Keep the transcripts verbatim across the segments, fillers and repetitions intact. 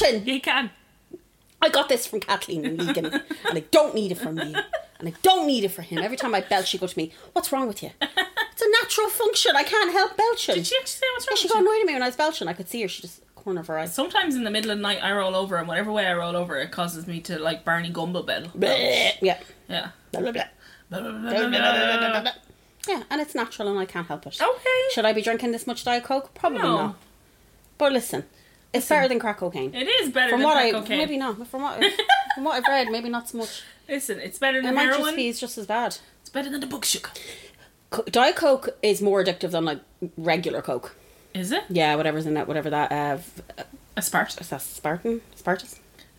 Belching! You can. I got this from Kathleen and Megan, and I don't need it from you. And I don't need it for him. Every time I belch, she go to me, what's wrong with you? It's a natural function. I can't help belching. Did she actually say what's wrong Yeah, she with got you? annoyed at me when I was belching. I could see her. She just, corner of her eye. Sometimes in the middle of the night I roll over, and whatever way I roll over, it causes me to, like, Barney Gumble bell. Bleh. Yeah. Yeah. Blah, blah, blah. Blah, blah, blah, Blah, blah, blah, blah, blah, blah, blah. blah, blah. Yeah, and it's natural and I can't help it. Okay. Should I be drinking this much Diet Coke? Probably No. not. But listen, it's Listen. better than crack cocaine. It is better From than what crack I cocaine. maybe not. From what from what I've read, maybe not so much. Listen, it's better It than might just heroin. be it's just as bad. It's better than the book sugar. Co- Diet Coke is more addictive than like regular Coke. Is it? Yeah, whatever's in that, whatever that. Uh, f- Aspartame. is that Spartan? Spartus?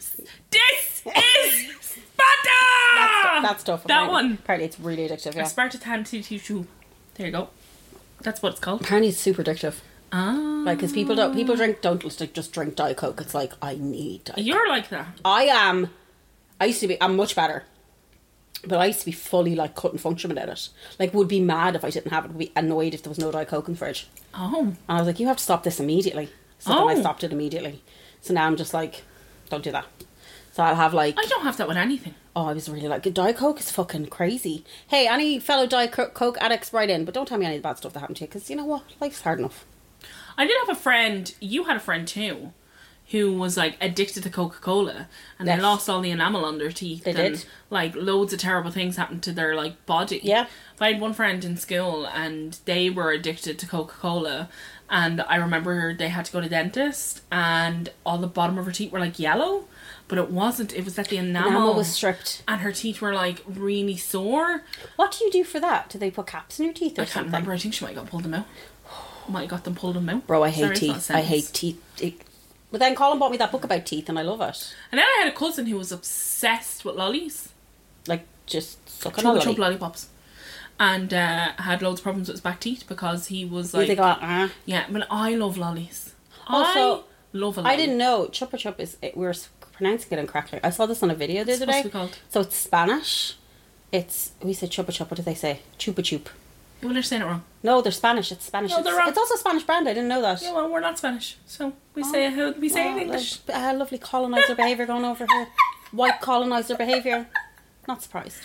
This is Sparta! That, that stuff. That apparently. one. Apparently, it's really addictive. Yeah. Aspartame T T two. There you go. That's what it's called. Apparently, it's super addictive. Ah. Like, because people don't people drink don't just, like, just drink Diet Coke. It's like I need Diet Coke. You're like that. I am. I used to be. I'm much better. But I used to be fully like couldn't function without it. Like would be mad if I didn't have it. Would be annoyed if there was no Diet Coke in the fridge. Oh. And I was like, you have to stop this immediately. So Oh. then I stopped it immediately. So now I'm just like, don't do that. So I'll have like, I don't have that with anything. oh, I was really like, Diet Coke is fucking crazy. Hey, any fellow Diet Co- Coke addicts, write in, but don't tell me any of the bad stuff that happened to you, because you know what, life's hard enough. I did have a friend, you had a friend too, who was like addicted to Coca-Cola and Yes. they lost all the enamel on their teeth. They and did. like loads of terrible things happened to their like body. Yeah. But I had one friend in school and they were addicted to Coca-Cola, and I remember they had to go to the dentist and all the bottom of her teeth were like yellow, but it wasn't. It was that the enamel, Enamel was stripped. and her teeth were like really sore. What do you do for that? Do they put caps in your teeth or I can't something? remember. I think she might have got pulled them out. Might have got them pulled them out. Bro, I Sorry hate if that teeth. I hate sounds- teeth. It- But then Colin bought me that book about teeth and I love it. And then I had a cousin who was obsessed with lollies. Like, just sucking on Chupa a chup lollipops. And uh, had loads of problems with his back teeth because he was Like, like... they got, uh. Yeah, but I love lollies. Also, I love a lolly. I didn't know Chupa Chup is. It, we were pronouncing it incorrectly. I saw this on a video the What's other it day. supposed to be called? So it's Spanish. It's we say Chupa Chup. What do they say? Chupa Chup. Well, they're saying it wrong. No, they're Spanish. It's Spanish. No, it's, they're wrong. it's also a Spanish brand. I didn't know that. Yeah, well, we're not Spanish. So we say it how we say it in Oh, English. Uh, lovely colonizer behaviour going over here. White colonizer behaviour. Not surprised.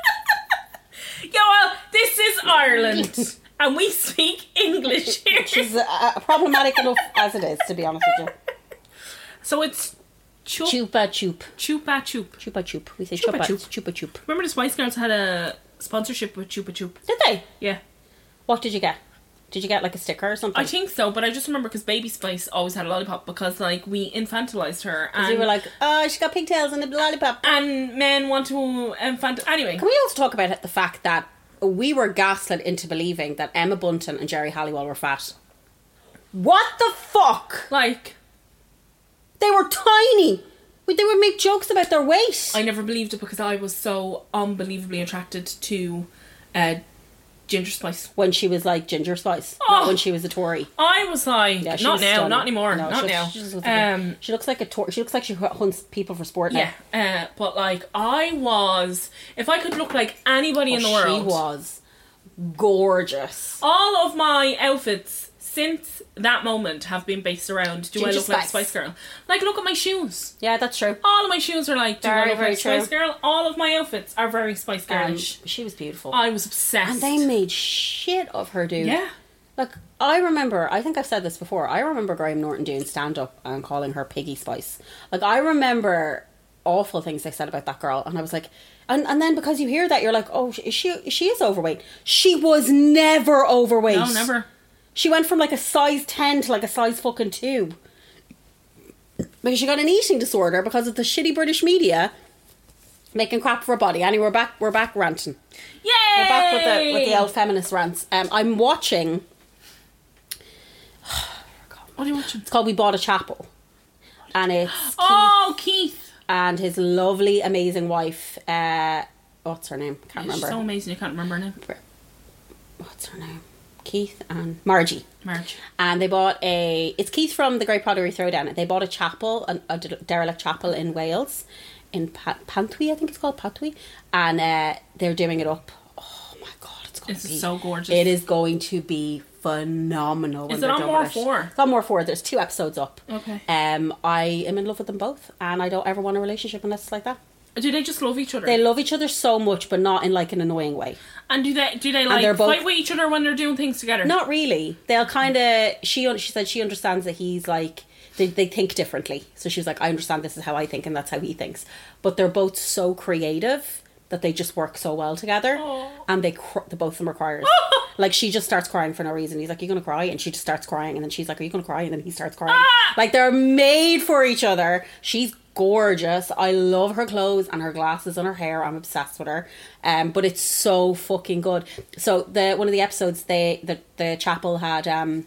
Yeah, well, this is Ireland. And we speak English here. Which is uh, problematic enough as it is, to be honest with you. So it's... Chup, Chupa Chup. Chupa Chup. Chupa Chup. We say Chupa Chupa Chup. Chupa Chup. Remember the Spice Girls had a sponsorship with Chupa Chup? Did they? Yeah. What did you get? Did you get like a sticker or something? I think so, but I just remember because Baby Spice always had a lollipop because, like, we infantilized her. Because And, you were like, oh, she got pigtails and a lollipop. and men want to infant... Anyway. Can we also talk about the fact that we were gaslit into believing that Emma Bunton and Jerry Halliwell were fat? What the fuck? Like, They were tiny. We- They would make jokes about their weight. I never believed it because I was so unbelievably attracted to uh, Ginger Spice. When she was like Ginger Spice. Oh. Not when she was a Tory. I was like, Yeah, she not was now, stunning. not anymore, No, not she, now. She, just looks like a- um, she looks like a Tory. She looks like she hunts people for sport now. yeah, uh, but like, I was, if I could look like anybody Oh, in the world, she was gorgeous. all of my outfits since that moment have been based around, do Ginger I look like a Spice. Spice Girl? Like, look at my shoes. Yeah, that's true. All of my shoes are like, do I Very, look very like Spice true. Girl? All of my outfits are very Spice Um, Girlish. she was beautiful. I was obsessed. And they made shit of her, dude. Yeah. Like, I remember, I think I've said this before, I remember Graham Norton doing stand-up and calling her Piggy Spice. Like, I remember awful things they said about that girl, and I was like, and, and then because you hear that, you're like, oh, she, she is overweight. She was never overweight. No, never. She went from like a size ten to like a size fucking two. Because she got an eating disorder because of the shitty British media making crap for her body. Anyway, we're back, we're back ranting. Yay! We're back with the with the old feminist rants. Um, I'm watching. What are you watching? It's called We Bought a Chapel, and it's Keith Oh, Keith. and his lovely, amazing wife. Uh, what's her name? Can't She's remember. so amazing, you can't remember her name. What's her name? Keith and Margie. Marge. And they bought a. It's Keith from the Great Pottery Throwdown. They bought a chapel, an, a de- derelict chapel in Wales, in pa- Pantwy, I think it's called Pantwy, and uh, they're doing it up. Oh my god, it's going It's to be so gorgeous. It is going to be phenomenal. When Is it they're on done more with four? It's on more four. There's two episodes up. Okay. Um, I am in love with them both, and I don't ever want a relationship unless it's like that. Do they just love each other? They love each other so much, but not in like an annoying way. And do they do they like they're both- fight with each other when they're doing things together? Not really. They'll kind of. She she said she understands that he's like they they think differently. So she was like, I understand this is how I think, and that's how he thinks. But they're both so creative that they just work so well together. Aww. And they cr- the both of them are criers. Like she just starts crying for no reason. He's like, "You're gonna cry," and she just starts crying, and then she's like, "Are you gonna cry?" And then he starts crying. Ah! Like they're made for each other. She's gorgeous. I love her clothes and her glasses and her hair. I'm obsessed with her. Um, but it's so fucking good. So the one of the episodes, they the the chapel had um,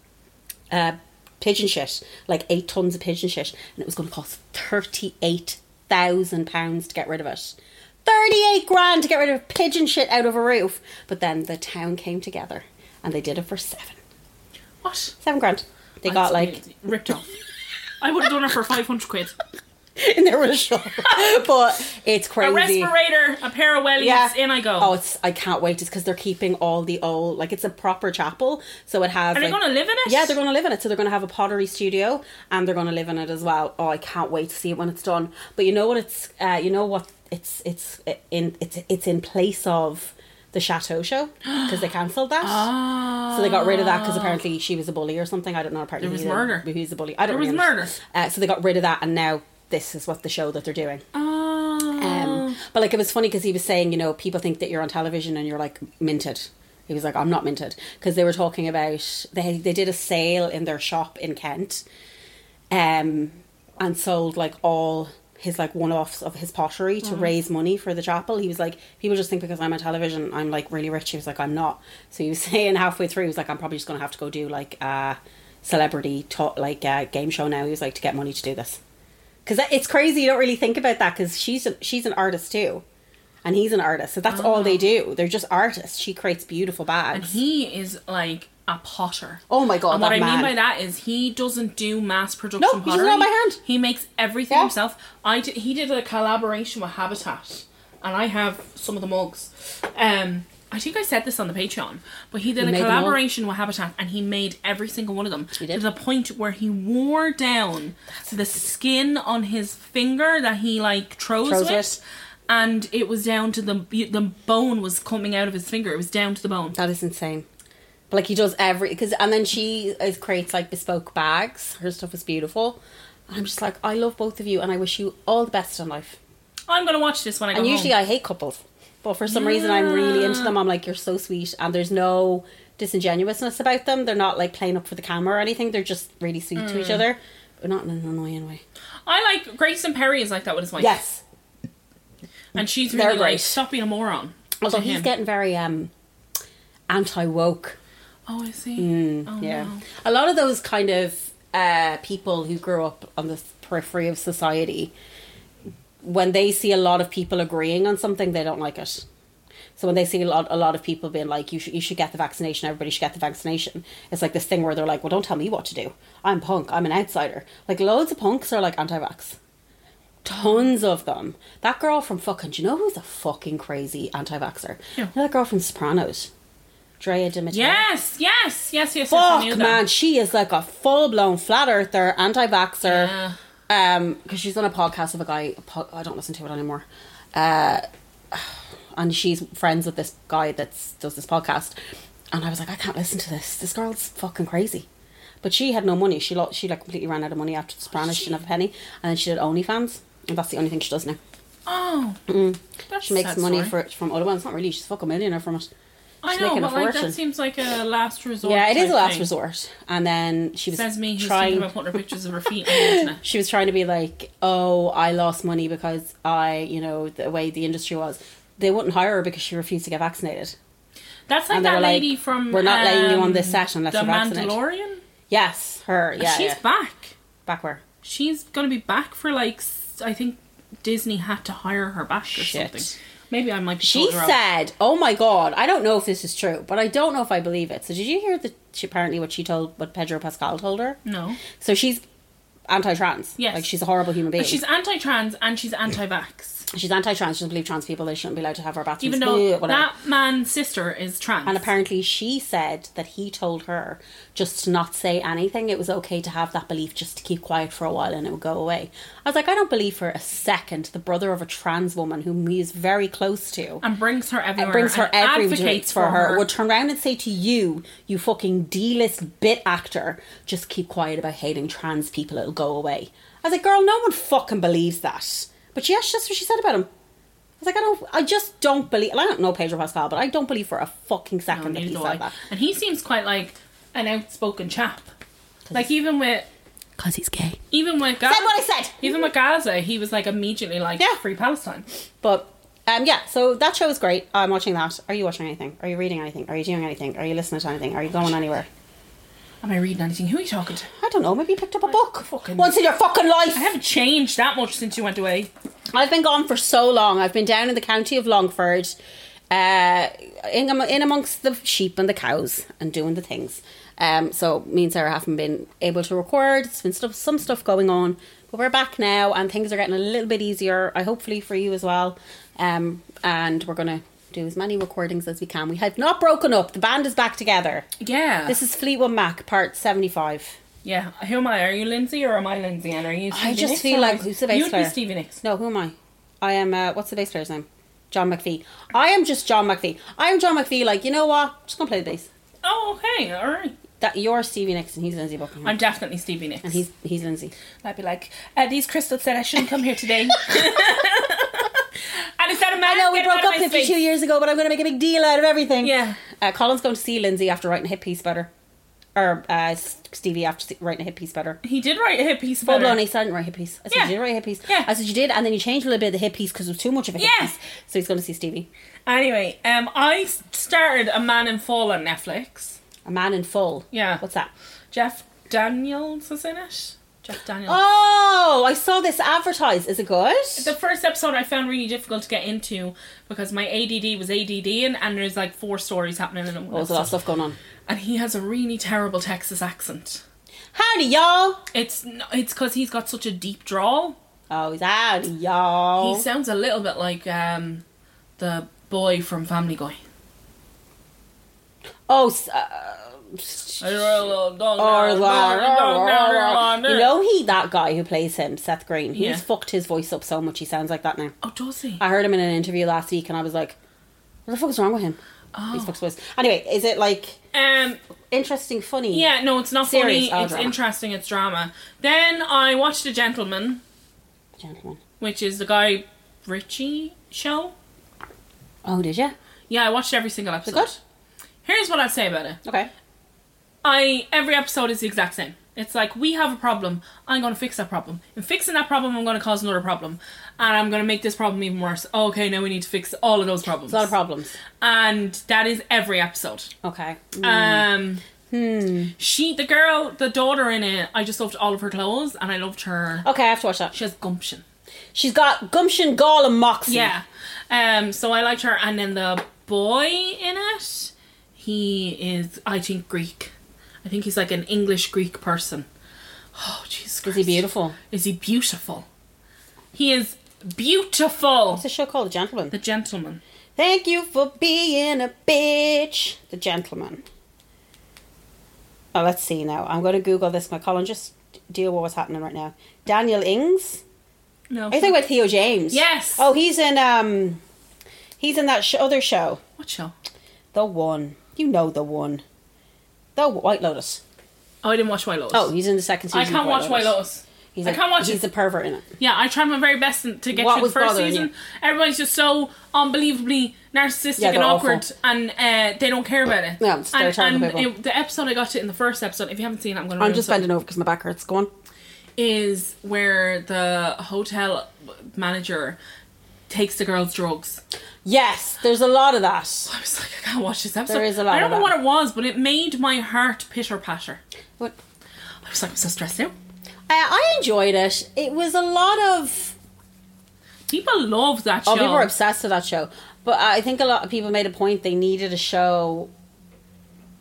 uh, pigeon shit, like eight tons of pigeon shit, and it was going to cost thirty eight thousand pounds to get rid of it. thirty-eight grand to get rid of pigeon shit out of a roof. But then the town came together and they did it for seven. What? Seven grand. They That's got like crazy. Ripped off. I would have done it for five hundred quid. in their initial. But it's crazy. A respirator, a pair of wellies, Yeah. in I go. Oh, it's I can't wait. It's because they're keeping all the old, like it's a proper chapel, so it has. Are they like, going to live in it? Yeah, they're going to live in it. So they're going to have a pottery studio, and they're going to live in it as well. Oh, I can't wait to see it when it's done. But you know what? It's uh, you know what? It's it's in it's it's in place of the Chateau show because they cancelled that. Oh. So they got rid of that because apparently she was a bully or something. I don't know. Apparently There was he's a- murder. He's a bully. I don't. There was really murder. understand. Uh, so they got rid of that, and now this is what the show that they're doing. Oh. Um, but like it was funny because he was saying, you know, people think that you're on television and you're like minted. He was like, I'm not minted, because they were talking about they they did a sale in their shop in Kent, um, and sold like all his like one-offs of his pottery to raise money for the chapel. He was like, people just think because I'm on television I'm like really rich. He was like, I'm not. So he was saying halfway through, he was like, I'm probably just gonna have to go do like a celebrity talk, like a game show now. He was like, to get money to do this. Because it's crazy, you don't really think about that, because she's a, she's an artist too, and he's an artist, so that's oh. all they do. They're just artists. She creates beautiful bags, and he is like a potter. Oh my god! And what that I man. mean by that is he doesn't do mass production no, pottery. he does it all by hand. He makes everything yeah. himself. I did, he did a collaboration with Habitat, and I have some of the mugs. Um. I think I said this on the Patreon, but he did he a collaboration with Habitat, and he made every single one of them. He did. To the point where he wore down That's the skin on his finger that he like throws, throws with, it. and it was down to the the bone was coming out of his finger. It was down to the bone. That is insane. But like he does every because, and then she is, creates like bespoke bags. Her stuff is beautiful. And I'm just like, I love both of you, and I wish you all the best in life. I'm gonna watch this when I go And home. usually I hate couples. But for some yeah. reason I'm really into them. I'm like, you're so sweet. And there's no disingenuousness about them. They're not like playing up for the camera or anything. They're just really sweet mm. to each other. But not in an annoying way. I like Grayson Perry is like that with his wife. Yes. And she's really like, stop being a moron. Although he's him. getting very um anti-woke. Oh, I see. Mm, oh, yeah. No. A lot of those kind of uh, people who grew up on the periphery of society, when they see a lot of people agreeing on something, they don't like it. So when they see a lot, a lot of people being like, you should, you should get the vaccination, everybody should get the vaccination. It's like this thing where they're like, well, don't tell me what to do. I'm punk. I'm an outsider. Like loads of punks are like anti-vax. Tons of them. That girl from fucking, do you know who's a fucking crazy anti-vaxxer? Yeah. You know that girl from Sopranos? Drea de Matteo. Yes, yes, yes, yes. Fuck, yes, man. She is like a full-blown flat earther, anti-vaxxer. Yeah. Um, because she's on a podcast of a guy, I don't listen to it anymore, uh, and she's friends with this guy that does this podcast, and I was like, I can't listen to this, this girl's fucking crazy. But she had no money, she lo- she like completely ran out of money after The Sopranos. She didn't have a penny, and then she did OnlyFans, and that's the only thing she does now. Oh, mm. that's she makes sad money story. for it from other ones. Not really, she's a fucking millionaire from it. I know, but like that seems like a last resort. Yeah, it is a last thing. resort. And then she was Says me who's trying thinking about putting her pictures of her feet on the internet. She was trying to be like, oh, I lost money because I, you know, the way the industry was. They wouldn't hire her because she refused to get vaccinated. That's like and that lady like, from we're not um, letting you on this set unless you're vaccinated. The Mandalorian? Yes, her. Yeah, she's yeah. back. Back where? She's going to be back for like, I think Disney had to hire her back or Shit. something. Maybe I might be She told her said, out. oh my god, I don't know if this is true, but I don't know if I believe it. So did you hear that she apparently what she told, what Pedro Pascal told her? No. So she's anti-trans. Yes. Like she's a horrible human being. But she's anti-trans and she's anti-vax. She's anti-trans. She doesn't believe trans people, they shouldn't be allowed to have our bathrooms. Even though Ugh, whatever. that man's sister is trans. And apparently she said that he told her just to not say anything. It was okay to have that belief, just to keep quiet for a while and it would go away. I was like, I don't believe for a second the brother of a trans woman whom he is very close to and brings her everywhere. and brings her and everywhere advocates for, for her, her. would turn around and say to you, you fucking D-list bit actor, just keep quiet about hating trans people, it'll go away. I was like, girl, no one fucking believes that. But yes, that's what she said about him. I was like, I don't, I just don't believe, I don't know Pedro Pascal, but I don't believe for a fucking second No, that he neither said do I. that. And he seems quite like an outspoken chap. Like even with, Because he's gay. even with Gaza, Said what I said! even with Gaza, he was like immediately like, Yeah. free Palestine. But, um, yeah, so that show is great. I'm watching that. Are you watching anything? Are you reading anything? Are you doing anything? Are you listening to anything? Are you going anywhere? Am I reading anything? Who are you talking to? I don't know, maybe you picked up a book. fucking- Once in your fucking life! I haven't changed that much since you went away. I've been gone for so long. I've been down in the county of Longford, uh, in, in amongst the sheep and the cows and doing the things. Um, so me and Sarah haven't been able to record. There's been stuff, some stuff going on, but we're back now and things are getting a little bit easier. I hopefully for you as well. Um, and we're gonna do as many recordings as we can. We have not broken up. The band is back together. Yeah. This is Fleetwood Mac, part seventy-five. Yeah. Who am I? Are you Lindsay or am I Lindsay? And are you Stevie I just Nicks feel or like am I- who's the bass You'd player? be Stevie Nicks. No, who am I? I am, uh, what's the bass player's name? John McPhee. I am just John McPhee. I am John McPhee, like, you know what? I'm just gonna play the bass. Oh, okay. All right. That You're Stevie Nicks and he's Lindsay Buckingham. I'm definitely Stevie Nicks. and he's he's Lindsay. I'd be like, uh, these crystals said I shouldn't come here today. And instead of man, I know we get broke out of up my fifty-two space. years ago, but I'm going to make a big deal out of everything. Yeah. Uh, Colin's going to see Lindsay after writing a hit piece better. Or uh, Stevie after se- writing a hit piece better. He did write a hit piece. Full better. blown, he said I didn't write a hit piece. I said, Yeah. you did write a hit piece. Yeah. I said, you did, and then you changed a little bit of the hit piece because it was too much of a hit Yeah. piece. So he's going to see Stevie. Anyway, um, I started A Man in Full on Netflix. A Man in Full. Yeah. What's that? Jeff Daniels is in it. Jeff Daniels. Oh, I saw this advertised. Is it good? The first episode I found really difficult to get into because my A D D was ADDing and there's like four stories happening in it. Oh, there's a lot of stuff going on. And he has a really terrible Texas accent. Howdy, y'all. It's n- it's because he's got such a deep drawl. Oh, he's howdy, y'all. He sounds a little bit like um, the boy from Family Guy. Oh, s- uh, you know he that guy who plays him, Seth Green. He's Yeah. fucked his voice up so much he sounds like that now. Oh, does he? I heard him in an interview last week and I was like, what the fuck is wrong with him? Oh. He's fucked his voice. Anyway, is it like Um, interesting, funny? yeah, no, it's not Serious? funny. Oh, It's drama. interesting. It's drama. Then I watched The Gentleman, Gentleman. which is the Guy Ritchie show. Oh, did you? Yeah, I watched every single Is episode. it good? Here's what I'd say about it. Okay. I every episode is the exact same. It's like, we have a problem, I'm going to fix that problem. In fixing that problem, I'm going to cause another problem. And I'm going to make this problem even worse. Okay, now we need to fix all of those problems. There's a lot of problems. And that is every episode. Okay. Mm. Um, Hmm. she, the girl, the daughter in it, I just loved all of her clothes and I loved her. Okay, I have to watch that. She has gumption. She's got gumption, gall, and moxie. Yeah. Um, so I liked her. And then the boy in it, he is, I think, Greek. I think he's like an English Greek person. Oh, Jesus Christ. Is he beautiful? Is he beautiful? He is beautiful. What's the show called? The Gentleman. The Gentleman. Thank you for being a bitch. The Gentleman. Oh, let's see now. I'm going to Google this. My Colin, just deal with what's happening right now. Daniel Ings. No. Are you talking about Theo James? Yes. Oh, he's in um, he's in that sh- other show. What show? The One. You know the one. The White Lotus. Oh, I didn't watch White Lotus. Oh, he's in the second season. I can't of watch White Lotus. He's I a, can't watch He's it. a pervert in it. Yeah, I tried my very best to get What through the was first bothering season. you? Everybody's just so unbelievably narcissistic Yeah, and they're awkward, awful. and uh, they don't care about it. Yeah, it's- they're and terrible and people. it, the episode I got to in the first episode, if you haven't seen it, I'm going to. I'm just bending over because my back hurts. Go on. Is where the hotel manager takes the girls' drugs. Yes, there's a lot of that. I was like, I can't watch this episode. There is a lot I don't of know that. what it was, but it made my heart pitter patter. What? I was like, I'm so stressed out. I, I enjoyed it. It was a lot of. People love that show. Oh, people were obsessed with that show. But I think a lot of people made a point they needed a show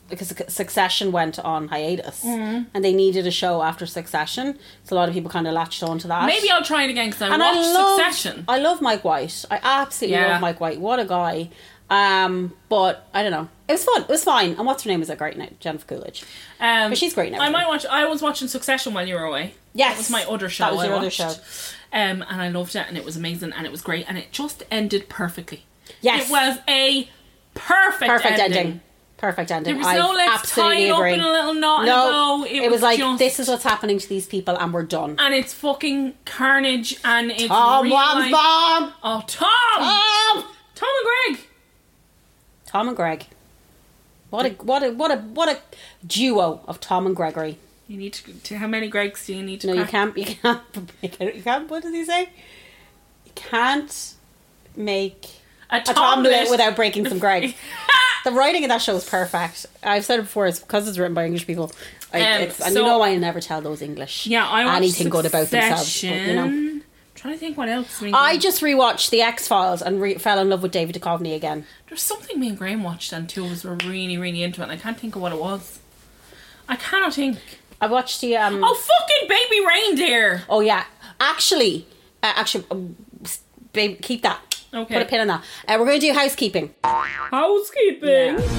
because Succession went on hiatus mm. and they needed a show after Succession, so a lot of people kind of latched onto that. Maybe I'll try it again because I and watched I love, Succession. I love Mike White. I absolutely yeah. love Mike White. What a guy. Um, but I don't know. It was fun. It was fine. And what's her name? Is that great now? Jennifer Coolidge. Um, but she's great now. I might watch. I was watching Succession while you were away. Yes, that was my other show. That was your I other watched. show. Um, and I loved it, and it was amazing, and it was great, and it just ended perfectly. Yes, it was a perfect, perfect ending. ending. Perfect ending. There was no I let's tie it up in a little knot no, and a bow. It, it was, was like just, this is what's happening to these people, and we're done. And it's fucking carnage, and it's Tom real like, bomb. Oh, Tom, Tom, Tom and Greg, Tom and Greg. What a what a what a what a duo of Tom and Gregory. You need to, to how many Gregs do you need to? No, crack? you can't. You can't. You can't. You can't. What does he say? You can't make a, a tomlet without breaking some Greg. The writing in that show is perfect. I've said it before. It's because it's written by English people. I, Um, it's, and so- you know I'll never tell those English. Yeah, I watched anything good about themselves. Succession. But, you know. Trying to think what else. We I just rewatched The X-Files and re- fell in love with David Duchovny again. There's something me and Graham watched and two of us were really, really into it, and I can't think of what it was. I cannot think. I watched the um. Oh, fucking Baby Reindeer! Oh yeah, actually, uh, actually, um, babe, keep that. Okay. Put a pin on that. Uh, we're going to do housekeeping. Housekeeping. Yeah.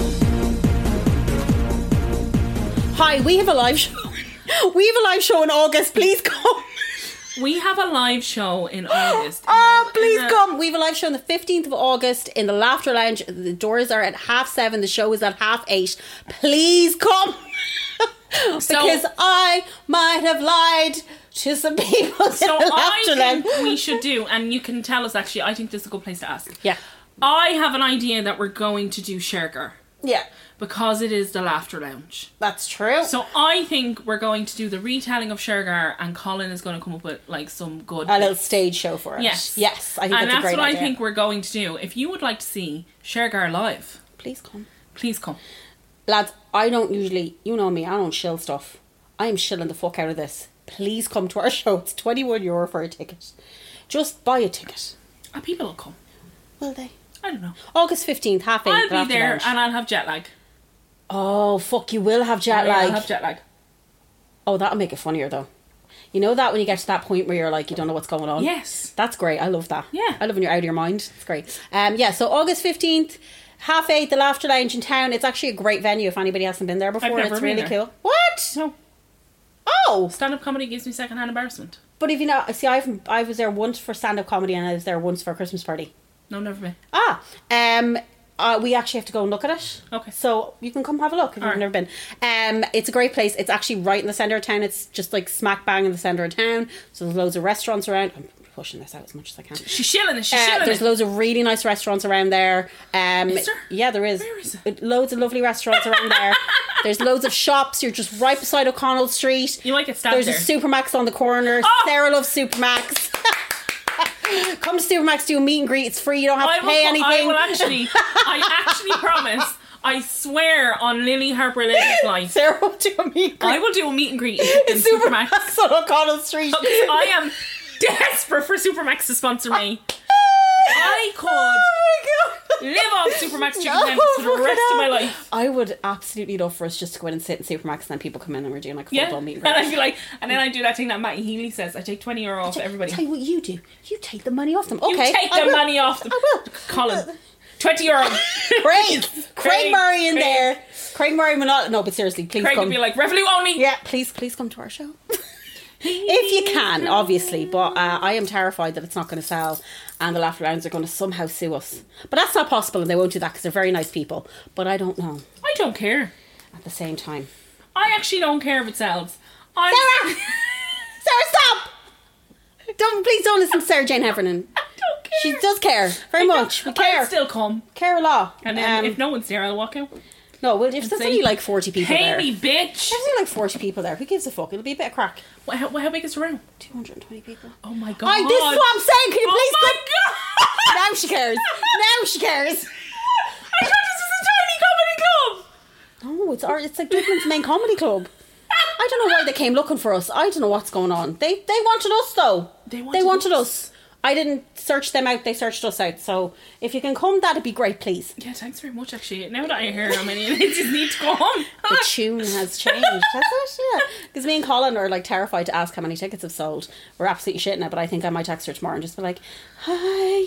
Hi, we have a live show. We have a live show in August. Please come. We have a live show in August. Oh, In please the- come. We have a live show on the fifteenth of August in the Laughter Lounge. The doors are at half seven. The show is at half eight. Please come. So- because I might have lied to some people So in the I Laughter think Lounge. we should do, and you can tell us actually, I think this is a good place to ask. Yeah. I have an idea that we're going to do Shergar Yeah. because it is the Laughter Lounge. That's true. So I think we're going to do the retelling of Shergar, and Colin is going to come up with like some good a little stage show for it. Yes. Yes. I think and that's, that's a great what idea. I think we're going to do. If you would like to see Shergar live, Please come. please come. Lads, I don't usually, you know me, I don't shill stuff. I am shilling the fuck out of this. Please come to our show. It's twenty-one euro for a ticket. Just buy a ticket. And people will come. Will they? I don't know. August fifteenth, half eight. I'll be Laughter there Lounge. and I'll have jet lag. Oh, fuck, you will have jet Oh, yeah, lag. I'll have jet lag. Oh, that'll make it funnier though. You know that when you get to that point where you're like, you don't know what's going on? Yes. That's great. I love that. Yeah. I love when you're out of your mind. It's great. Um, yeah, so August fifteenth, half eight, the Laughter Lounge in town. It's actually a great venue if anybody hasn't been there before. never It's been really there. cool. What? No. Oh! Stand-up comedy gives me second-hand embarrassment. But if you know, see, I've, I was there once for stand-up comedy and I was there once for a Christmas party. No, never been. Ah, um, uh, we actually have to go and look at it. Okay. So you can come have a look if All you've right. never been. Um, it's a great place. It's actually right in the centre of town. It's just like smack bang in the centre of town. So there's loads of restaurants around. I'm pushing this out as much as I can. She's shilling it. She's Uh, shilling there's it. loads of really nice restaurants around there. Um, Is there? Yeah, there is. Where is it? Uh, Loads of lovely restaurants around there. There's loads of shops. You're just right beside O'Connell Street. You might get stabbed There's there. a Supermax on the corner. Oh! Sarah loves Supermax. Come to Supermax, do a meet and greet. It's free. You don't have I to will, pay I anything. will actually, I actually promise, I swear on Lily Harper Lady's life, Sarah will do a meet and greet. I will do a meet and greet in in fucking Supermax. Supermax on O'Connell Street. I am desperate for Supermax to sponsor me. I could Oh my god. live off Supermax chicken No, tenders for the fucking rest of my hell. life. I would absolutely love for us just to go in and sit in Supermax and then people come in and we're doing like a full Yeah, blown meet and and I greet. feel like, and then I do that thing that Matty Healy says. I take twenty euro off everybody. Tell you what you do. You take the money off them. You Okay. take I the will. money off them. I will. Colin, twenty euro. Craig. Craig Murray in Craig. there. Craig Murray will not. No, but seriously, please Craig come. would be like, Revolut only. Yeah, please, please come to our show. If you can, obviously. But uh, I am terrified that it's not going to sell and the Laughter Lounge are going to somehow sue us. But that's not possible and they won't do that because they're very nice people. But I don't know I don't care. at the same time. I actually don't care if it sells. I'm Sarah! Sarah, stop! Don't, please don't listen to Sarah Jane Heffernan. I don't care. She does care very much. We care. I'll still come. Care a lot. And then Um, if no one's there, I'll walk out. no, well, if there's say, only like forty people Pay there. me, bitch. There's only like forty people there. Who gives a fuck? It'll be a bit of crack. What, how, how big is the room? two hundred twenty people. Oh my god. Hi, this is what I'm saying. Can you Oh please my come? god. Now she cares. Now she cares. I thought this was a tiny comedy club. No, it's our, it's like Dublin's main comedy club. I don't know why they came looking for us. I don't know what's going on. They they wanted us though. They They wanted wanted us. us. I didn't search them out, they searched us out. So if you can come, that'd be great, please. Yeah, thanks very much, actually. Now that I hear how many ladies need to go home. The tune has changed, has it? Yeah. Because me and Colin are like terrified to ask how many tickets have sold. We're absolutely shitting it, but I think I might text her tomorrow and just be like, hi.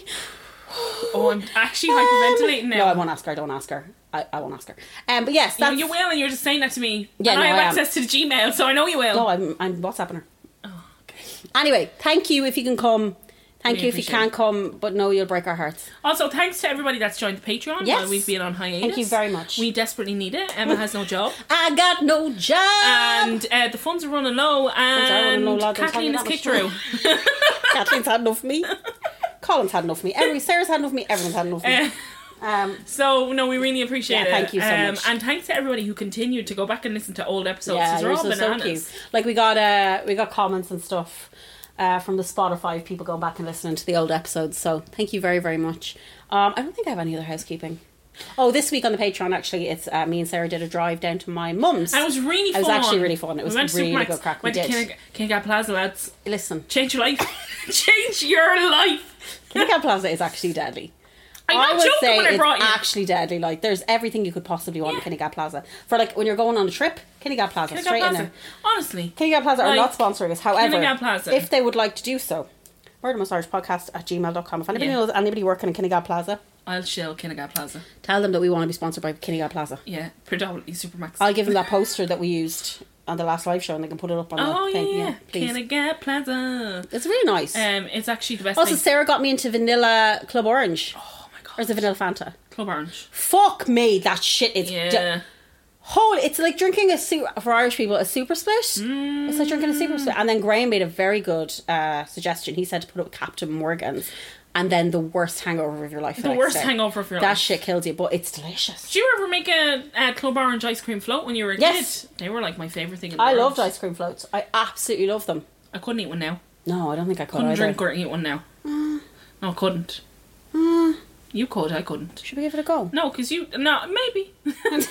Oh, I'm actually hyperventilating now. No, I won't ask her. I don't ask her. I, I won't ask her. Um, but yes, that's... You, you will, and you're just saying that to me. Yeah, and no, I have I access to the Gmail, so I know you will. No, I'm, I'm WhatsApping her. Oh, okay. Anyway, thank you if you can come. Thank We you if you appreciate can't come, but no, you'll break our hearts. Also, thanks to everybody that's joined the Patreon Yes. while we've been on hiatus. Thank you very much. We desperately need it. Emma has no job. I got no job! And uh, the funds are running low, and are running low, lad, don't tell Kathleen me has that kicked much. through. Kathleen's had enough of me. Colin's had enough of me. Every, Sarah's had enough of me. Everyone's had enough of me. Uh, Um, So, no, we really appreciate Yeah, it. thank you so um, much. And thanks to everybody who continued to go back and listen to old episodes. yeah, These are yours all was so bananas. cute. Like we got uh, we got comments and stuff uh, from the Spotify of people going back and listening to the old episodes. So thank you very very much. Um, I don't think I have any other housekeeping. Oh, this week on the Patreon, actually, it's uh, me and Sarah did a drive down to my mum's. And it was really fun. It was actually really fun. It was we went to really Supermax, good crack. We Went did. to King, King Gap Plaza, lads. Listen, Change your life. Change your life. Kinnegad Plaza is actually deadly. I'm not I would joking say when I it's brought you. actually deadly. Like, there's everything you could possibly want Yeah. in Kinnegad Plaza. For, like, when you're going on a trip, Kinnegad Plaza, Kinnegad straight Plaza. in there. Honestly. Kinnegad Plaza are Like, not sponsoring us. However, Kinnegad Plaza. if they would like to do so, murder massage podcast at gmail dot com. If anybody Yeah. knows anybody working in Kinnegad Plaza, I'll shill Kinnegad Plaza. tell them that we want to be sponsored by Kinnegad Plaza. Yeah, predominantly Supermax. I'll give them that poster that we used on the last live show and they can put it up on Oh, the thing. yeah, yeah. please. Kinnegad Plaza. It's really nice. Um, it's actually the best also, thing. Sarah got me into vanilla Club Orange. Oh my god. Or is it vanilla Fanta? Club Orange. Fuck me, that shit is... Yeah. d- Holy, it's like drinking a su- for Irish people a super split. Mm. It's like drinking a super split. And then Graham made a very good uh, suggestion. He said to put up Captain Morgan's, and then the worst hangover of your life. The next worst day. hangover of your That life. shit kills you, but it's delicious. Did you ever make a, a Club Orange ice cream float when you were a Yes. kid? They were like my favourite thing in the I world. loved ice cream floats. I absolutely love them. I couldn't eat one now. No, I don't think I could Couldn't either. drink or eat one now. Mm. No, I couldn't. Mm. You could, I couldn't. Should we give it a go? No, because you... No, maybe. It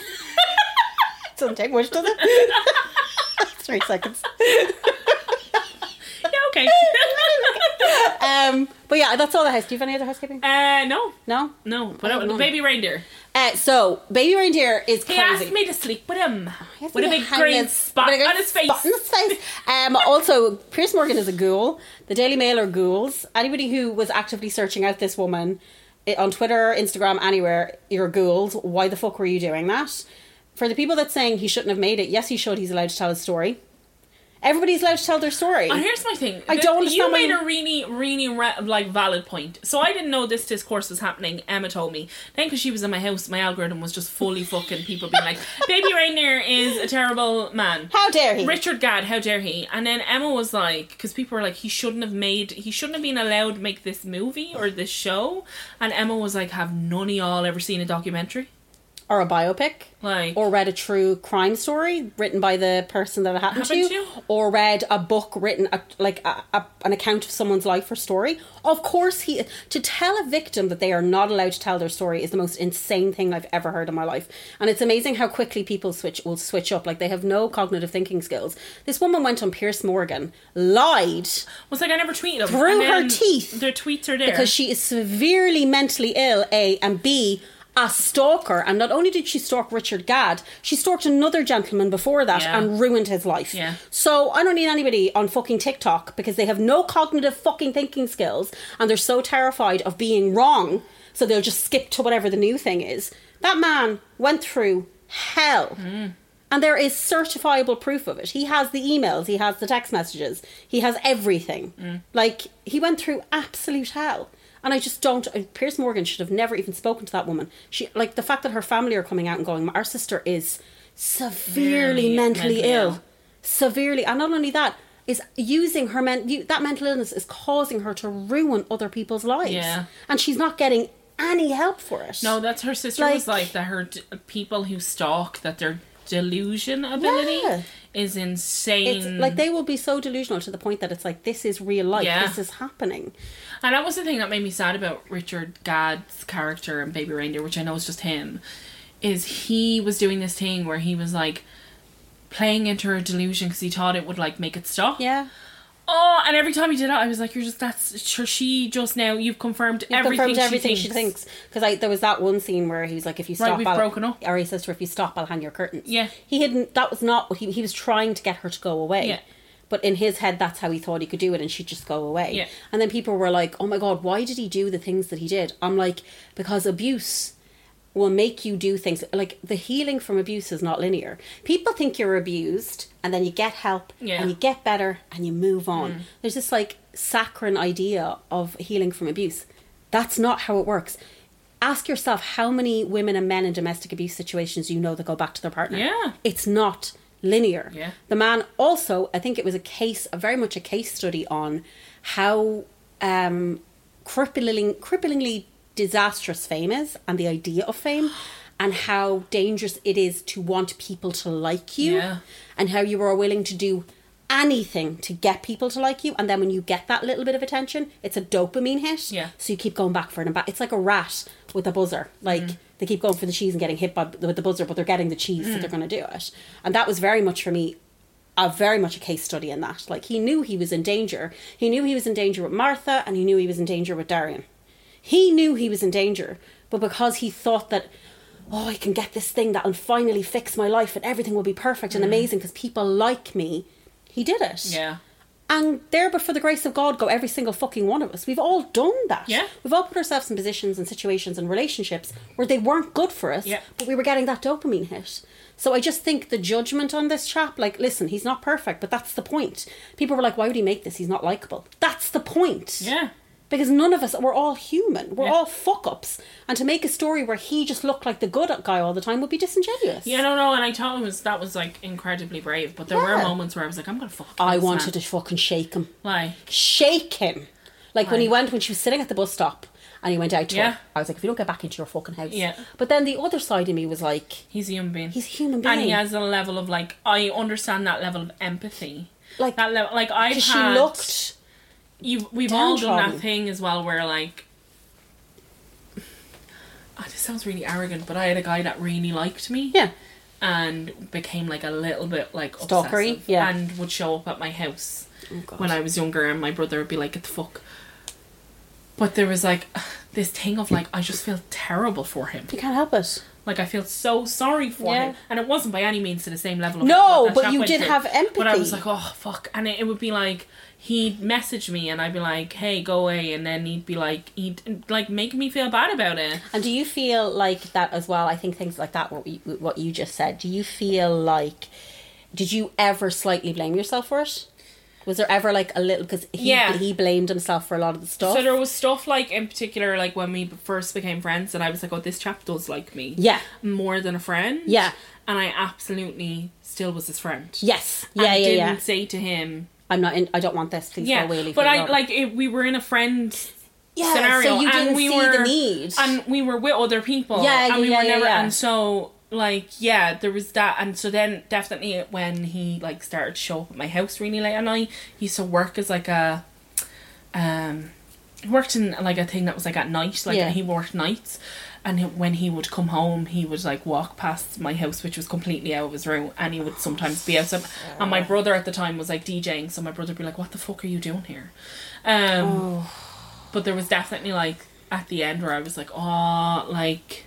doesn't take much, does it? Three seconds. Yeah, okay. Um, but yeah, that's all the house. Do you have any other housekeeping? uh, no. No? No. But I uh, don't the know. baby reindeer. Uh, so, Baby Reindeer is He crazy. asked me to sleep with him. He has With a to big hang green his- spot with a green on his face. spot on his face. Um, also, Pierce Morgan is a ghoul. The Daily Mail are ghouls. Anybody who was actively searching out this woman eh, on Twitter, Instagram, anywhere, you're ghouls. Why the fuck were you doing that? For the people that's saying he shouldn't have made it, yes, he should. He's allowed to tell his story. Everybody's allowed to tell their story. And here's my thing. I The- don't understand You why made you- a really, really re- like valid point. So I didn't know this discourse was happening. Emma told me. Then because she was in my house, my algorithm was just fully fucking people being like, "Baby Reindeer is a terrible man." How dare he? Richard Gadd, how dare he? And then Emma was like, because people were like, he shouldn't have made, he shouldn't have been allowed to make this movie or this show. And Emma was like, have none of y'all ever seen a documentary? Or a biopic. Like, Or read a true crime story written by the person that it happened, Happened to, to? or read a book written a, like a, a, an account of someone's life or story. Of course, he to tell a victim that they are not allowed to tell their story is the most insane thing I've ever heard in my life. And it's amazing how quickly people switch will switch up. Like, they have no cognitive thinking skills. This woman went on Pierce Morgan, lied was like, I never tweeted him. through And her then teeth Their tweets are there. because she is severely mentally ill, A, and B, a stalker. And not only did she stalk Richard Gadd, she stalked another gentleman before that Yeah. and ruined his life. Yeah. So I don't need anybody on fucking TikTok because they have no cognitive fucking thinking skills and they're so terrified of being wrong, so they'll just skip to whatever the new thing is. That man went through hell. And there is certifiable proof of it. He has the emails, he has the text messages, he has everything. Like, he went through absolute hell. And I just don't. Pierce Morgan should have never even spoken to that woman. She, like, the fact that her family are coming out and going, our sister is severely Very mentally, mentally ill. ill. Severely. And not only that, is using her men you- that mental illness is causing her to ruin other people's lives. Yeah. And she's not getting any help for it. No, that's her sister Like- was like that. Her d- people who stalk, that their delusion ability Yeah. is insane. It's like they will be so delusional to the point that it's like, this is real life. Yeah. This is happening. And that was the thing that made me sad about Richard Gadd's character in Baby Reindeer, which I know is just him, is he was doing this thing where he was like playing into her delusion because he thought it would like make it stop. Yeah. Oh, and every time he did it, I was like, "You're just that's sure." She just now you've confirmed You've everything. confirmed she everything thinks. she thinks. Because I there was that one scene where he was like, "If you stop, Right, we've I'll, broken up. Or he says to her, "If you stop, I'll hang your curtains." Yeah. He hadn't. That was not what he he was trying to get her to go away. Yeah. But in his head, that's how he thought he could do it, and she'd just go away. Yeah. And then people were like, "Oh my God, why did he do the things that he did?" I'm like, because abuse will make you do things. Like, the healing from abuse is not linear. People think you're abused, and then you get help, Yeah. and you get better, and you move on. Mm. There's this, like, saccharine idea of healing from abuse. That's not how it works. Ask yourself how many women and men in domestic abuse situations you know that go back to their partner. Yeah. It's not linear. Yeah. The man also, I think it was a case, a very much a case study on how um, crippling, cripplingly disastrous fame is, and the idea of fame, and how dangerous it is to want people to like you, Yeah. and how you are willing to do anything to get people to like you, and then when you get that little bit of attention, it's a dopamine hit. Yeah. So you keep going back for it and back. It's like a rat with a buzzer. Like, Mm. they keep going for the cheese and getting hit by with the buzzer, but they're getting the cheese, Mm. so they're going to do it. And that was very much for me, a very much a case study in that. Like, he knew he was in danger. He knew he was in danger with Martha, and he knew he was in danger with Darian. He knew he was in danger, but because he thought that, oh, I can get this thing that'll finally fix my life and everything will be perfect and amazing because people like me, he did it. Yeah. And there, but for the grace of God, go every single fucking one of us. We've all done that. Yeah. We've all put ourselves in positions and situations and relationships where they weren't good for us, Yeah. but we were getting that dopamine hit. So I just think the judgment on this chap, like, listen, he's not perfect, but that's the point. People were like, why would he make this? He's not likable. That's the point. Yeah. Because none of us, we're all human. We're Yeah. all fuck-ups. And to make a story where he just looked like the good guy all the time would be disingenuous. Yeah, no, no, and I thought it was that was like incredibly brave, but there were Yeah. moments where I was like, I'm gonna fuck. I this wanted man. to fucking shake him. like, Shake him. Like when he Right. went, when she was sitting at the bus stop and he went out to Yeah. her, I was like, if you don't get back into your fucking house. Yeah. But then the other side of me was like, he's a human being. he's a human being. and he has a level of like, I understand that level of empathy. Like, That level, like I've because had. she looked... You, we've all done downtrodden. that thing as well where like, oh, this sounds really arrogant, but I had a guy that really liked me. Yeah. And became like a little bit like Stalkery, obsessive, yeah. and would show up at my house Oh, God. when I was younger, and my brother would be like, "Get the fuck." But there was like this thing of like, I just feel terrible for him. You can't help it. Like, I feel so sorry for Yeah. him, and it wasn't by any means to the same level of No, what that but chap you went did through. have empathy. But I was like, oh fuck, and it, it would be like he'd message me, and I'd be like, hey, go away, and then he'd be like, he'd like make me feel bad about it. And do you feel like that as well? I think things like that, what you, what you just said, do you feel like, did you ever slightly blame yourself for it? Was there ever like a little, because he, Yeah. he blamed himself for a lot of the stuff. So there was stuff like in particular, like when we first became friends, and I was like, oh, this chap does like me. Yeah. More than a friend. Yeah. And I absolutely still was his friend. Yes. And Yeah, yeah, didn't yeah. say to him, I'm not in, I don't want this, please yeah, go away, leave but me I alone. like it, we were in a friend yeah, scenario, so you and didn't we see were the need. and we were with other people, Yeah, and yeah, we yeah, were yeah, never, yeah. and so like yeah, there was that, and so then definitely when he like started to show up at my house really late at night, he used to work as like a um he worked in like a thing that was like at night, like Yeah. he worked nights. And he, when he would come home, he would like walk past my house, which was completely out of his route, and he would sometimes be outside. And my brother at the time was like DJing, so my brother would be like, "What the fuck are you doing here?" Um, Oh. But there was definitely like at the end where I was like, "Oh, like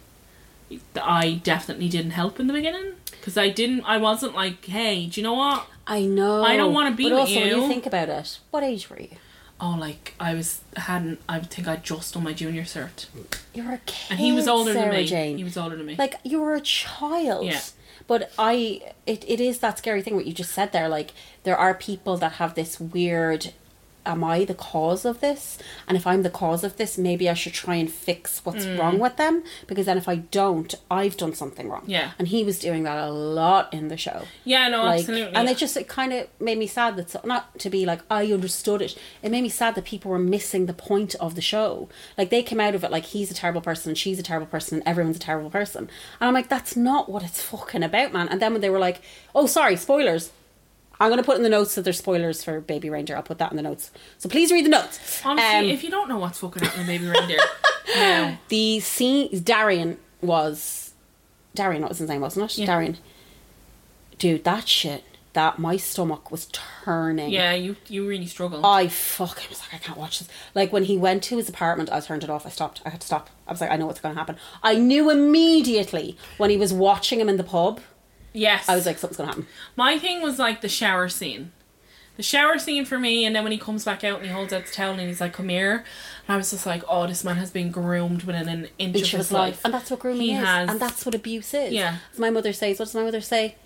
I definitely didn't help in the beginning because I didn't. I wasn't like, hey, do you know what? I know. I don't wanna be but with also, when you. you think about it, what age were you? Oh, like I was hadn't. I think I just done my junior cert, You were a kid, and he was older Sarah than me. Jane. He was older than me. Like, you were a child. Yeah. But I, it, it is that scary thing what you just said there. Like, there are people that have this weird, am I the cause of this? And if I'm the cause of this, maybe I should try and fix what's Mm. wrong with them. Because then if I don't, I've done something wrong. Yeah. And he was doing that a lot in the show. yeah, no, Like, absolutely. and it just, it kind of made me sad that, so- not to be like, I understood it. It made me sad that people were missing the point of the show. Like, they came out of it like, he's a terrible person, she's a terrible person, and everyone's a terrible person. And I'm like, that's not what it's fucking about, man. And then when they were like, oh, sorry, spoilers. I'm going to put in the notes that there's spoilers for Baby Reindeer. I'll put that in the notes. So please read the notes. Honestly, Um, if you don't know what's fucking happening, Baby Reindeer, no. the scene, Darian was, Darian, what was his name, wasn't it? Yeah. Darian. Dude, that shit. that my stomach was turning. Yeah, you you really struggled. I fuck, I was like, I can't watch this. Like, when he went to his apartment, I turned it off. I stopped. I had to stop. I was like, I know what's going to happen. I knew immediately when he was watching him in the pub. Yes. I was like, something's going to happen. My thing was like the shower scene. The shower scene for me, and then when he comes back out and he holds out the towel and he's like, come here. And I was just like, oh, this man has been groomed within an inch And of she his was like, life. and that's what grooming He is. has- And that's what abuse is. Yeah. As my mother says, what does my mother say?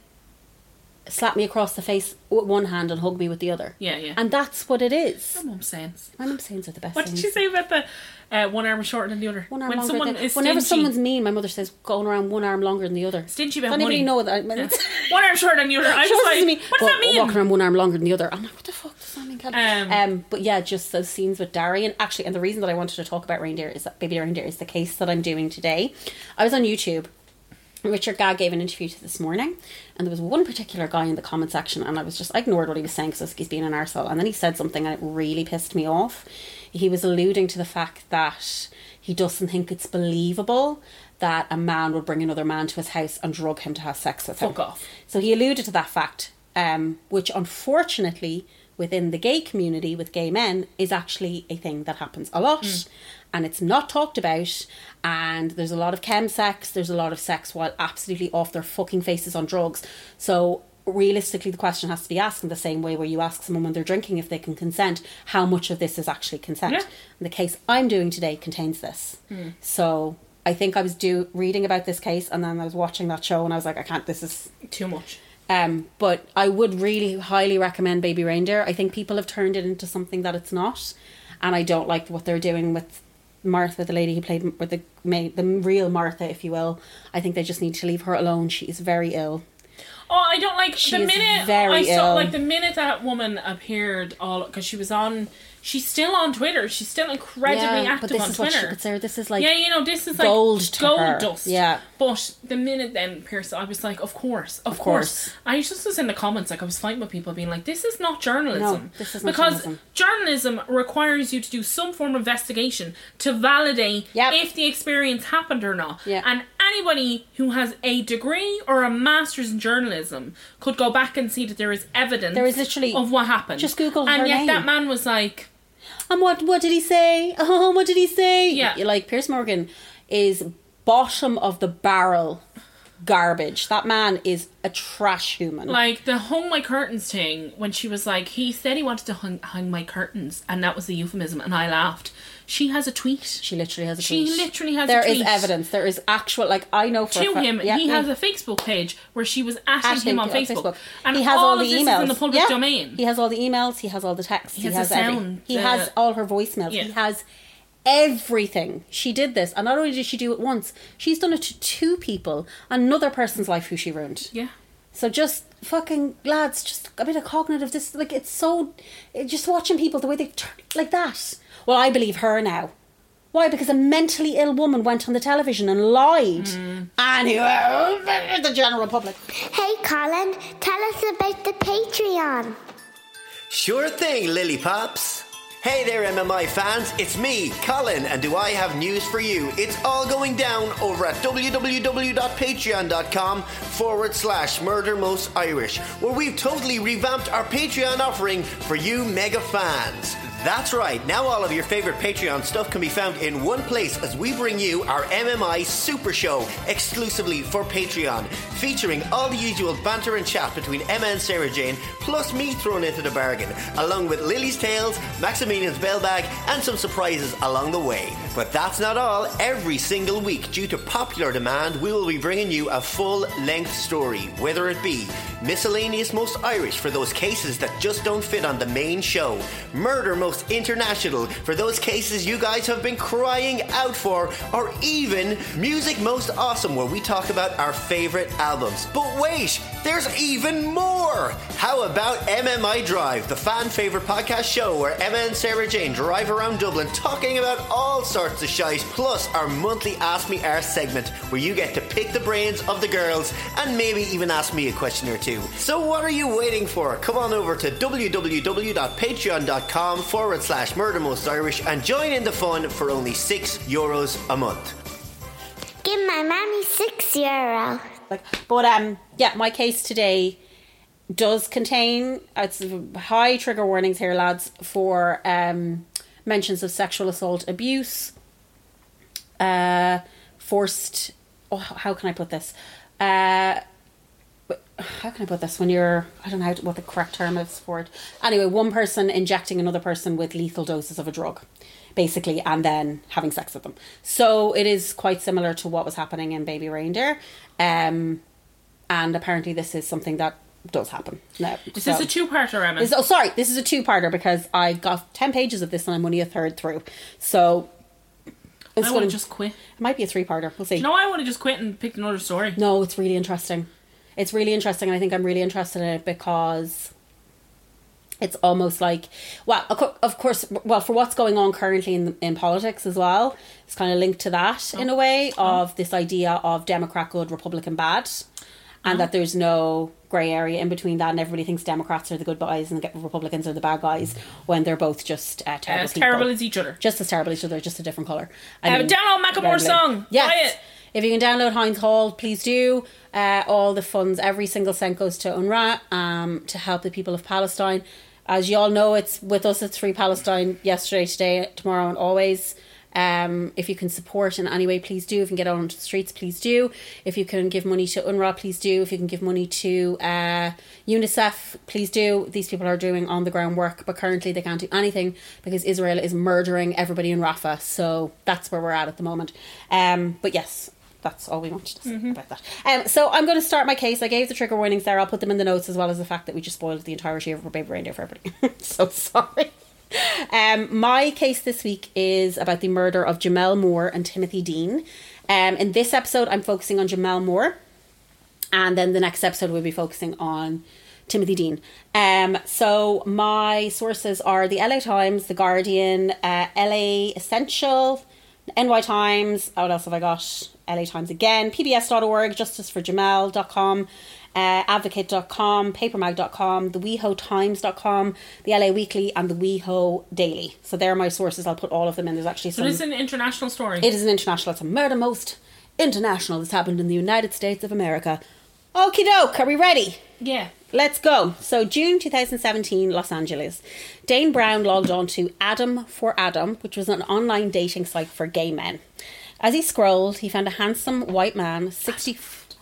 Slap me across the face with one hand and hug me with the other. Yeah, yeah. And that's what it is. My mum's saying. My mum's saying are the best What things. did she say about the uh, one arm is shorter than the other? One arm when longer someone than, is Whenever stingy, someone's mean, my mother says going around one arm longer than the other. stingy about Does money. anybody know that? I mean, Yeah. it's- One arm shorter than the other. I She was says like, to me, what does "Well, that mean? Walking around one arm longer than the other. I'm like, what the fuck does that mean, Kelly? Um, Um, but yeah, just those scenes with Darian. Actually, and the reason that I wanted to talk about Reindeer is that Baby Reindeer is the case that I'm doing today. I was on YouTube. Richard Gagg gave an interview to this morning, and there was one particular guy in the comment section, and I was just I ignored what he was saying because he's being an arsehole. And then he said something, and it really pissed me off. He was alluding to the fact that he doesn't think it's believable that a man would bring another man to his house and drug him to have sex with him. Fuck off. So he alluded to that fact, um, which unfortunately within the gay community with gay men is actually a thing that happens a lot. Mm. And it's not talked about, and there's a lot of chemsex, there's a lot of sex while absolutely off their fucking faces on drugs. So realistically the question has to be asked in the same way where you ask someone when they're drinking if they can consent, how much of this is actually consent. Yeah. And the case I'm doing today contains this. Mm. So I think I was do reading about this case, and then I was watching that show and I was like, I can't, this is too much. Um, but I would really highly recommend Baby Reindeer. I think people have turned it into something that it's not, and I don't like what they're doing with Martha, the lady who played with the the real Martha, if you will. I think they just need to leave her alone. She is very ill. Oh, I don't like she the is minute very I saw ill. like the minute that woman appeared, all because she was on. She's still on Twitter. She's still incredibly yeah, active but this on is Twitter. What she, but Sarah, this is like yeah, you know, this is like gold to gold her. dust. Yeah. But the minute then Pierce, I was like, of course, of, Of course. course. I just was in the comments, like I was fighting with people, being like, this is not journalism. No, this is not because journalism. journalism requires you to do some form of investigation to validate Yep. if the experience happened or not. Yeah. And anybody who has a degree or a master's in journalism could go back and see that there is evidence There is literally of what happened. just Google and her yet name. that man was like, And what what did he say? Oh, what did he say? Yeah. You're like, Piers Morgan is bottom of the barrel garbage. That man is a trash human. like the hung my curtains thing, when she was like, he said he wanted to hung, hang my curtains, and that was the euphemism, and I laughed. She has a tweet. She literally has a She tweet. literally has There a tweet. is evidence. There is actual, like, I know for To a fa- him, yeah, he yeah. has a Facebook page where she was at, At him him on on Facebook. And he has all, all, of the this emails. is in the public yeah. domain. He has all the emails. He has all the texts. He He, has has the every- sound, He the- has all her voicemails. Yeah. He has everything. She did this, and not only did she do it once, she's done it to two people. Another person's life who she ruined. Yeah. So just fucking lads, just a bit of cognitive. This like it's so, it, just watching people the way they turn like that. Well, I believe her now. Why? Because a mentally ill woman went on the television and lied. Mm. Anyway, the general public. Hey Colin, tell us about the Patreon. Sure thing, Lily Pops. Hey there, M M I fans, it's me, Colin, and do I have news for you? It's all going down over at www.patreon.com forward slash Murder Most Irish, where we've totally revamped our Patreon offering for you mega fans. That's right, now all of your favourite Patreon stuff can be found in one place as we bring you our M M I Super Show exclusively for Patreon, featuring all the usual banter and chat between Emma and Sarah Jane, plus me thrown into the bargain, along with Lily's Tales, Maximilian's Bell Bag, and some surprises along the way. But that's not all. Every single week, due to popular demand, we will be bringing you a full-length story, whether it be Miscellaneous Most Irish for those cases that just don't fit on the main show, Murder Most International for those cases you guys have been crying out for, or even Music Most Awesome, where we talk about our favourite albums. But wait, there's even more! How about M M I Drive, the fan favourite podcast show where Emma and Sarah Jane drive around Dublin talking about all sorts of shite, plus our monthly Ask Me Arse segment where you get to pick the brains of the girls and maybe even ask me a question or two. So what are you waiting for? Come on over to www.patreon.com forward slash Murder Most Irish and join in the fun for only six euros a month. Give my mammy six euro. Like, but um, yeah, my case today does contain, it's high trigger warnings here, lads, for um, mentions of sexual assault, abuse, uh, forced, oh, how can I put this? Uh, how can I put this? When you're, I don't know how to, what the correct term is for it. Anyway, one person injecting another person with lethal doses of a drug, basically, and then having sex with them. So it is quite similar to what was happening in Baby Reindeer. Um, and apparently this is something that does happen. No, Is so. this a two-parter, Emma? This, oh, sorry, this is a two-parter because I got ten pages of this and I'm only a third through. So it's I going want to to just quit. It might be a three-parter. We'll see. You know, I want to just quit and pick another story. No, it's really interesting. It's really interesting, and I think I'm really interested in it because it's almost like, well, of cour- of course, well, for what's going on currently in in politics as well, it's kind of linked to that in a way of this idea of Democrat good, Republican bad, and that there's no grey area in between that, and everybody thinks Democrats are the good guys and the Republicans are the bad guys when they're both just uh, terrible As people. terrible as each other. Just as terrible as each other, just a different colour. I Uh, mean, download Macklemore's red and blue. song. Yes. Buy it. If you can download Heinz Hall, please do. Uh, all the funds, every single cent goes to UNRWA um, to help the people of Palestine. As you all know, it's with us, it's Free Palestine yesterday, today, tomorrow and always. Um, if you can support in any way, please do. If you can get out onto the streets, please do. If you can give money to UNRWA, please do. If you can give money to uh, UNICEF, please do. These people are doing on the ground work, but currently they can't do anything because Israel is murdering everybody in Rafah. So that's where we're at at the moment. Um, but yes, that's all we wanted to say mm-hmm. about that. Um, so I'm going to start my case. I gave the trigger warnings there. I'll put them in the notes, as well as the fact that we just spoiled the entirety of Baby Reindeer for everybody. So sorry. Um, my case this week is about the murder of Jamel Moore and Timothy Dean. Um, in this episode, I'm focusing on Jamel Moore, and then the next episode we'll be focusing on Timothy Dean. Um, so my sources are the L A Times, The Guardian, uh, L A Essential, N Y Times. What else have I got? L A Times again, P B S dot org, justice for jamel dot com, uh, advocate dot com, papermag dot com, the WeHo Times dot com, the L A Weekly, and the WeHo Daily. So they're my sources. I'll put all of them in. There's actually some... So it's an international story. It is an international. It's a murder most international that's happened in the United States of America. Okie doke, are we ready? Yeah. Let's go. So June twenty seventeen, Los Angeles. Dane Brown logged on to Adam for Adam, which was an online dating site for gay men. As he scrolled, he found a handsome white man, sixty...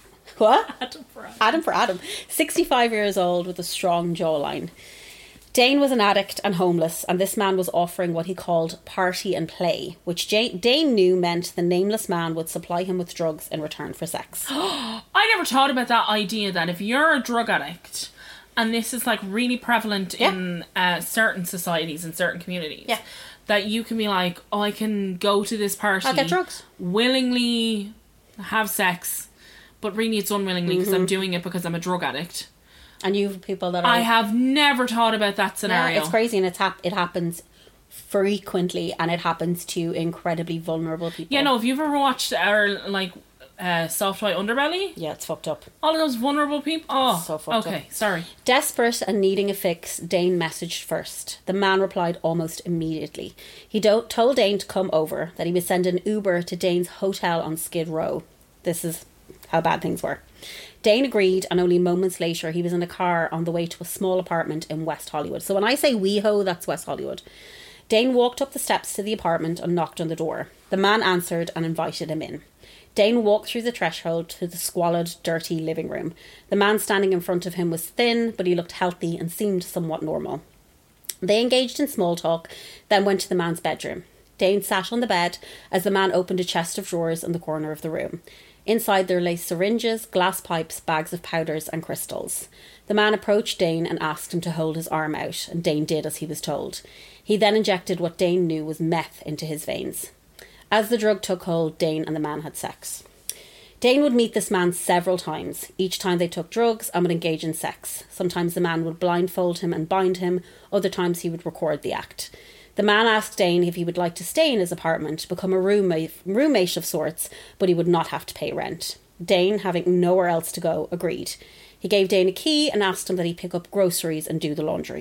What? Adam for Adam. Adam for Adam. sixty-five years old with a strong jawline. Dane was an addict and homeless, and this man was offering what he called party and play, which Dane knew meant the nameless man would supply him with drugs in return for sex. I never thought about that idea that if you're a drug addict, and this is like really prevalent Yeah. in uh, certain societies and certain communities, Yeah. that you can be like, oh, I can go to this party, I'll get drugs. willingly have sex, but really it's unwillingly because Mm-hmm. I'm doing it because I'm a drug addict. And you have people that are... I have never thought about that scenario. Yeah, it's crazy, and it's hap- it happens frequently, and it happens to incredibly vulnerable people. Yeah, no, if you've ever watched our, like, uh, Soft White Underbelly, Yeah, it's fucked up. all of those vulnerable people, oh, So fucked okay, up. sorry. Desperate and needing a fix, Dane messaged first. The man replied almost immediately. He do- told Dane to come over, that he would send an Uber to Dane's hotel on Skid Row. This is how bad things were. Dane agreed, and only moments later he was in a car on the way to a small apartment in West Hollywood. So when I say WeHo, that's West Hollywood. Dane walked up the steps to the apartment and knocked on the door. The man answered and invited him in. Dane walked through the threshold to the squalid, dirty living room. The man standing in front of him was thin, but he looked healthy and seemed somewhat normal. They engaged in small talk, then went to the man's bedroom. Dane sat on the bed as the man opened a chest of drawers in the corner of the room. Inside there lay syringes, glass pipes, bags of powders and crystals. The man approached Dane and asked him to hold his arm out, and Dane did as he was told. He then injected what Dane knew was meth into his veins. As the drug took hold, Dane and the man had sex. Dane would meet this man several times. Each time they took drugs and would engage in sex. Sometimes the man would blindfold him and bind him, other times he would record the act. The man asked Dane if he would like to stay in his apartment, become a roommate, roommate of sorts, but he would not have to pay rent. Dane, having nowhere else to go, agreed. He gave Dane a key and asked him that he pick up groceries and do the laundry.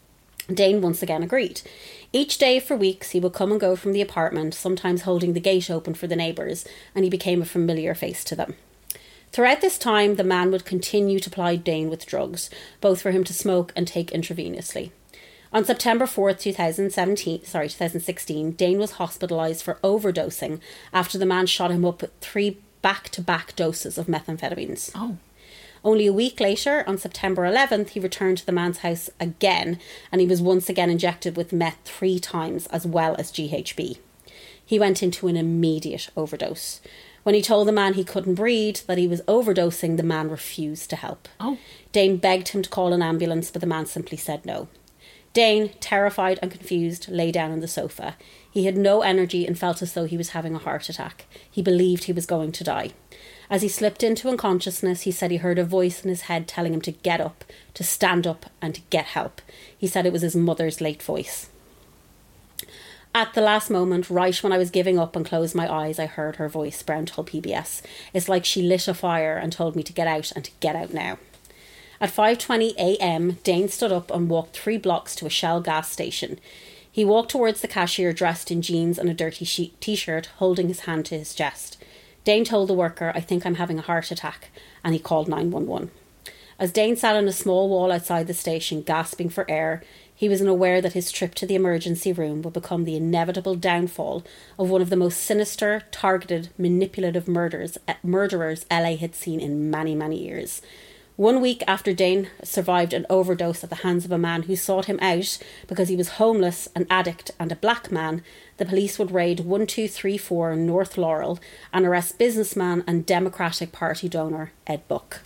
Dane once again agreed. Each day for weeks he would come and go from the apartment, sometimes holding the gate open for the neighbours, and he became a familiar face to them. Throughout this time, the man would continue to ply Dane with drugs, both for him to smoke and take intravenously. On September fourth, twenty seventeen, sorry, twenty sixteen, Dane was hospitalised for overdosing after the man shot him up with three back-to-back doses of methamphetamines. Oh. Only a week later, on September eleventh, he returned to the man's house again, and he was once again injected with meth three times, as well as G H B. He went into an immediate overdose. When he told the man he couldn't breathe, that he was overdosing, the man refused to help. Oh. Dane begged him to call an ambulance, but the man simply said no. Dane, terrified and confused, lay down on the sofa. He had no energy and felt as though he was having a heart attack. He believed he was going to die. As he slipped into unconsciousness, he said he heard a voice in his head telling him to get up, to stand up, and to get help. He said it was his mother's late voice. At the last moment, right when I was giving up and closed my eyes, I heard her voice, Brown told P B S. It's like she lit a fire and told me to get out and to get out now. At five twenty a.m, Dane stood up and walked three blocks to a Shell gas station. He walked towards the cashier dressed in jeans and a dirty she- t-shirt, holding his hand to his chest. Dane told the worker, I think I'm having a heart attack, and he called nine one one. As Dane sat on a small wall outside the station, gasping for air, he was unaware that his trip to the emergency room would become the inevitable downfall of one of the most sinister, targeted, manipulative murders, murderers L A had seen in many, many years. One week after Dane survived an overdose at the hands of a man who sought him out because he was homeless, an addict and a black man, the police would raid one two three four North Laurel and arrest businessman and Democratic Party donor Ed Buck.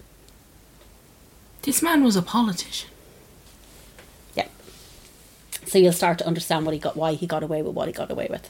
This man was a politician. Yeah. So you'll start to understand what he got, why he got away with what he got away with.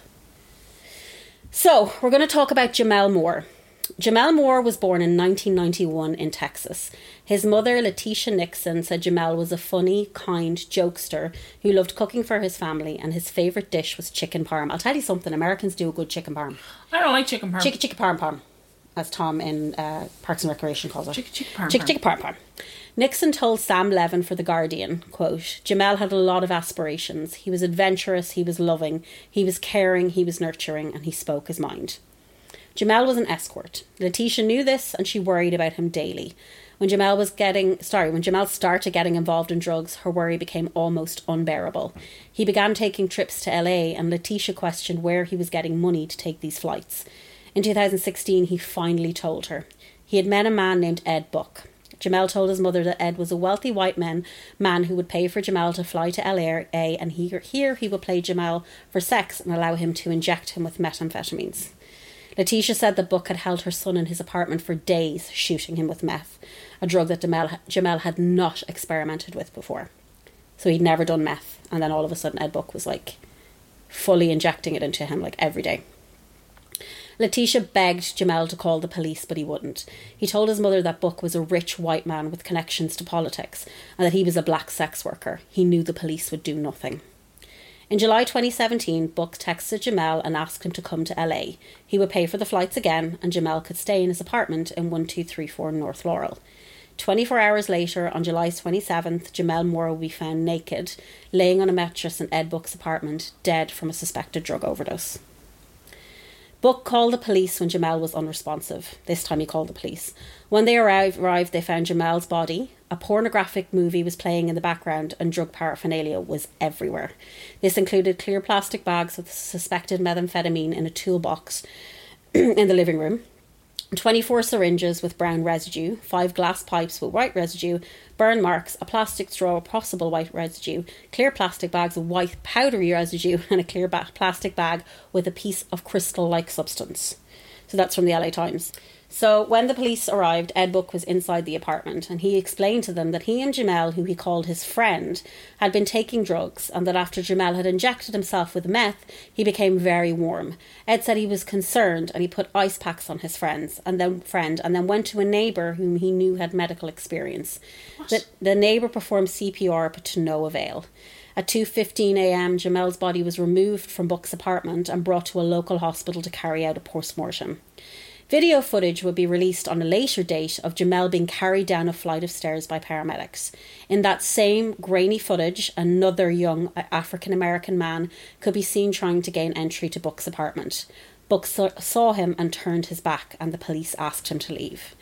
So we're going to talk about Jamel Moore. Jamel Moore was born in nineteen ninety-one in Texas. His mother, Letitia Nixon, said Jamel was a funny, kind jokester who loved cooking for his family, and his favourite dish was chicken parm. I'll tell you something, Americans do a good chicken parm. I don't like chicken parm. Chicken, chicken parm parm, as Tom in uh, Parks and Recreation calls it. Chicken, chicken parm Chicken, parm. chicken parm parm. Nixon told Sam Levin for The Guardian, quote, Jamel had a lot of aspirations. He was adventurous, he was loving, he was caring, he was nurturing, and he spoke his mind. Jamel was an escort. Letitia knew this and she worried about him daily. When Jamel was getting, sorry, when Jamel started getting involved in drugs, her worry became almost unbearable. He began taking trips to L A and Letitia questioned where he was getting money to take these flights. In two thousand sixteen, he finally told her. He had met a man named Ed Buck. Jamel told his mother that Ed was a wealthy white man, man who would pay for Jamel to fly to L A and he, here he would play Jamel for sex and allow him to inject him with methamphetamines. Letitia said that Buck had held her son in his apartment for days, shooting him with meth, a drug that Jamel, Jamel had not experimented with before. So he'd never done meth, and then all of a sudden Ed Buck was like fully injecting it into him like every day. Letitia begged Jamel to call the police, but he wouldn't. He told his mother that Buck was a rich white man with connections to politics, and that he was a black sex worker. He knew the police would do nothing. In July twenty seventeen, Buck texted Jamel and asked him to come to L A. He would pay for the flights again, and Jamel could stay in his apartment in one two three four North Laurel. twenty-four hours later, on July twenty-seventh, Jamel Moore would be found naked, laying on a mattress in Ed Buck's apartment, dead from a suspected drug overdose. Buck called the police when Jamel was unresponsive. This time he called the police. When they arrived, arrived, they found Jamel's body. A pornographic movie was playing in the background and drug paraphernalia was everywhere. This included clear plastic bags with suspected methamphetamine in a toolbox in the living room, twenty-four syringes with brown residue, five glass pipes with white residue, burn marks, a plastic straw with possible white residue, clear plastic bags with white powdery residue, and a clear ba- plastic bag with a piece of crystal-like substance. So that's from the L A Times. So when the police arrived, Ed Buck was inside the apartment and he explained to them that he and Jamel, who he called his friend, had been taking drugs and that after Jamel had injected himself with meth, he became very warm. Ed said he was concerned and he put ice packs on his friends and then friend and then went to a neighbour whom he knew had medical experience. The, the neighbour performed C P R but to no avail. At two fifteen a.m, Jamel's body was removed from Buck's apartment and brought to a local hospital to carry out a post-mortem. Video footage would be released on a later date of Jamel being carried down a flight of stairs by paramedics. In that same grainy footage, another young African-American man could be seen trying to gain entry to Buck's apartment. Buck saw him and turned his back, and the police asked him to leave.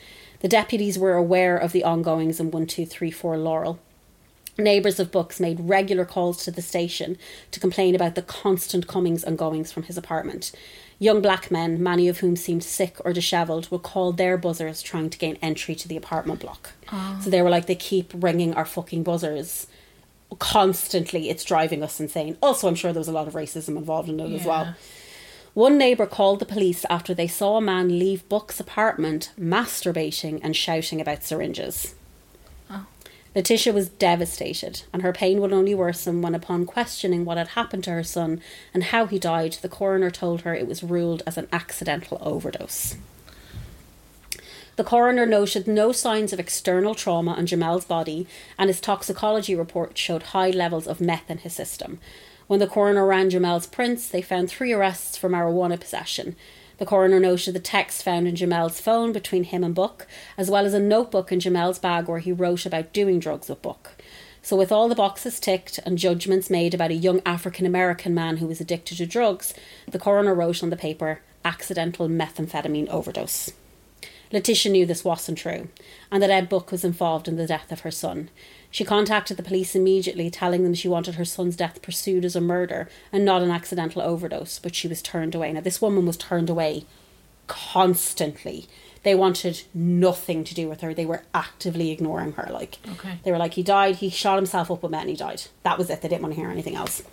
The deputies were aware of the ongoings in one two three four Laurel. Neighbours of Books made regular calls to the station to complain about the constant comings and goings from his apartment. Young black men, many of whom seemed sick or dishevelled, would call their buzzers trying to gain entry to the apartment block. Oh. So they were like, they keep ringing our fucking buzzers constantly. It's driving us insane. Also, I'm sure there was a lot of racism involved in it yeah. as well. One neighbour called the police after they saw a man leave Book's apartment masturbating and shouting about syringes. Letitia was devastated, and her pain would only worsen when, upon questioning what had happened to her son and how he died, the coroner told her it was ruled as an accidental overdose. The coroner noted no signs of external trauma on Jamel's body, and his toxicology report showed high levels of meth in his system. When the coroner ran Jamel's prints, they found three arrests for marijuana possession. The coroner noted the text found in Jamel's phone between him and Book, as well as a notebook in Jamel's bag where he wrote about doing drugs with Book. So with all the boxes ticked and judgments made about a young African-American man who was addicted to drugs, the coroner wrote on the paper, accidental methamphetamine overdose. Letitia knew this wasn't true, and that Ed Book was involved in the death of her son. She contacted the police immediately, telling them she wanted her son's death pursued as a murder and not an accidental overdose, but she was turned away. Now, this woman was turned away constantly. They wanted nothing to do with her. They were actively ignoring her. Like, okay. They were like, he died, he shot himself up with meth and he died. That was it. They didn't want to hear anything else.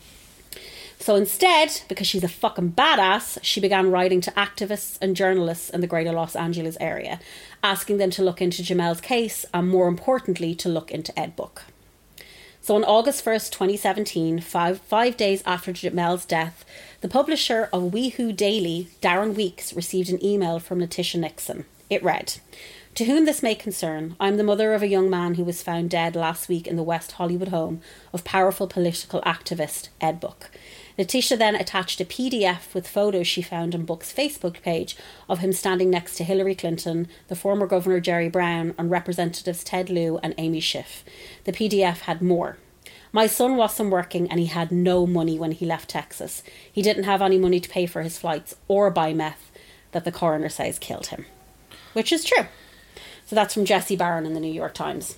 So instead, because she's a fucking badass, she began writing to activists and journalists in the greater Los Angeles area, asking them to look into Jamel's case and, more importantly, to look into Ed Book. So on August first, twenty seventeen, five, five days after Jamel's death, the publisher of WeHo Daily, Darren Weeks, received an email from Letitia Nixon. It read, "To whom this may concern, I am the mother of a young man who was found dead last week in the West Hollywood home of powerful political activist Ed Book." Letitia then attached a P D F with photos she found on Book's Facebook page of him standing next to Hillary Clinton, the former Governor Jerry Brown, and Representatives Ted Lieu and Amy Schiff. The P D F had more. "My son wasn't working and he had no money when he left Texas. He didn't have any money to pay for his flights or buy meth that the coroner says killed him." Which is true. So that's from Jesse Barron in the New York Times.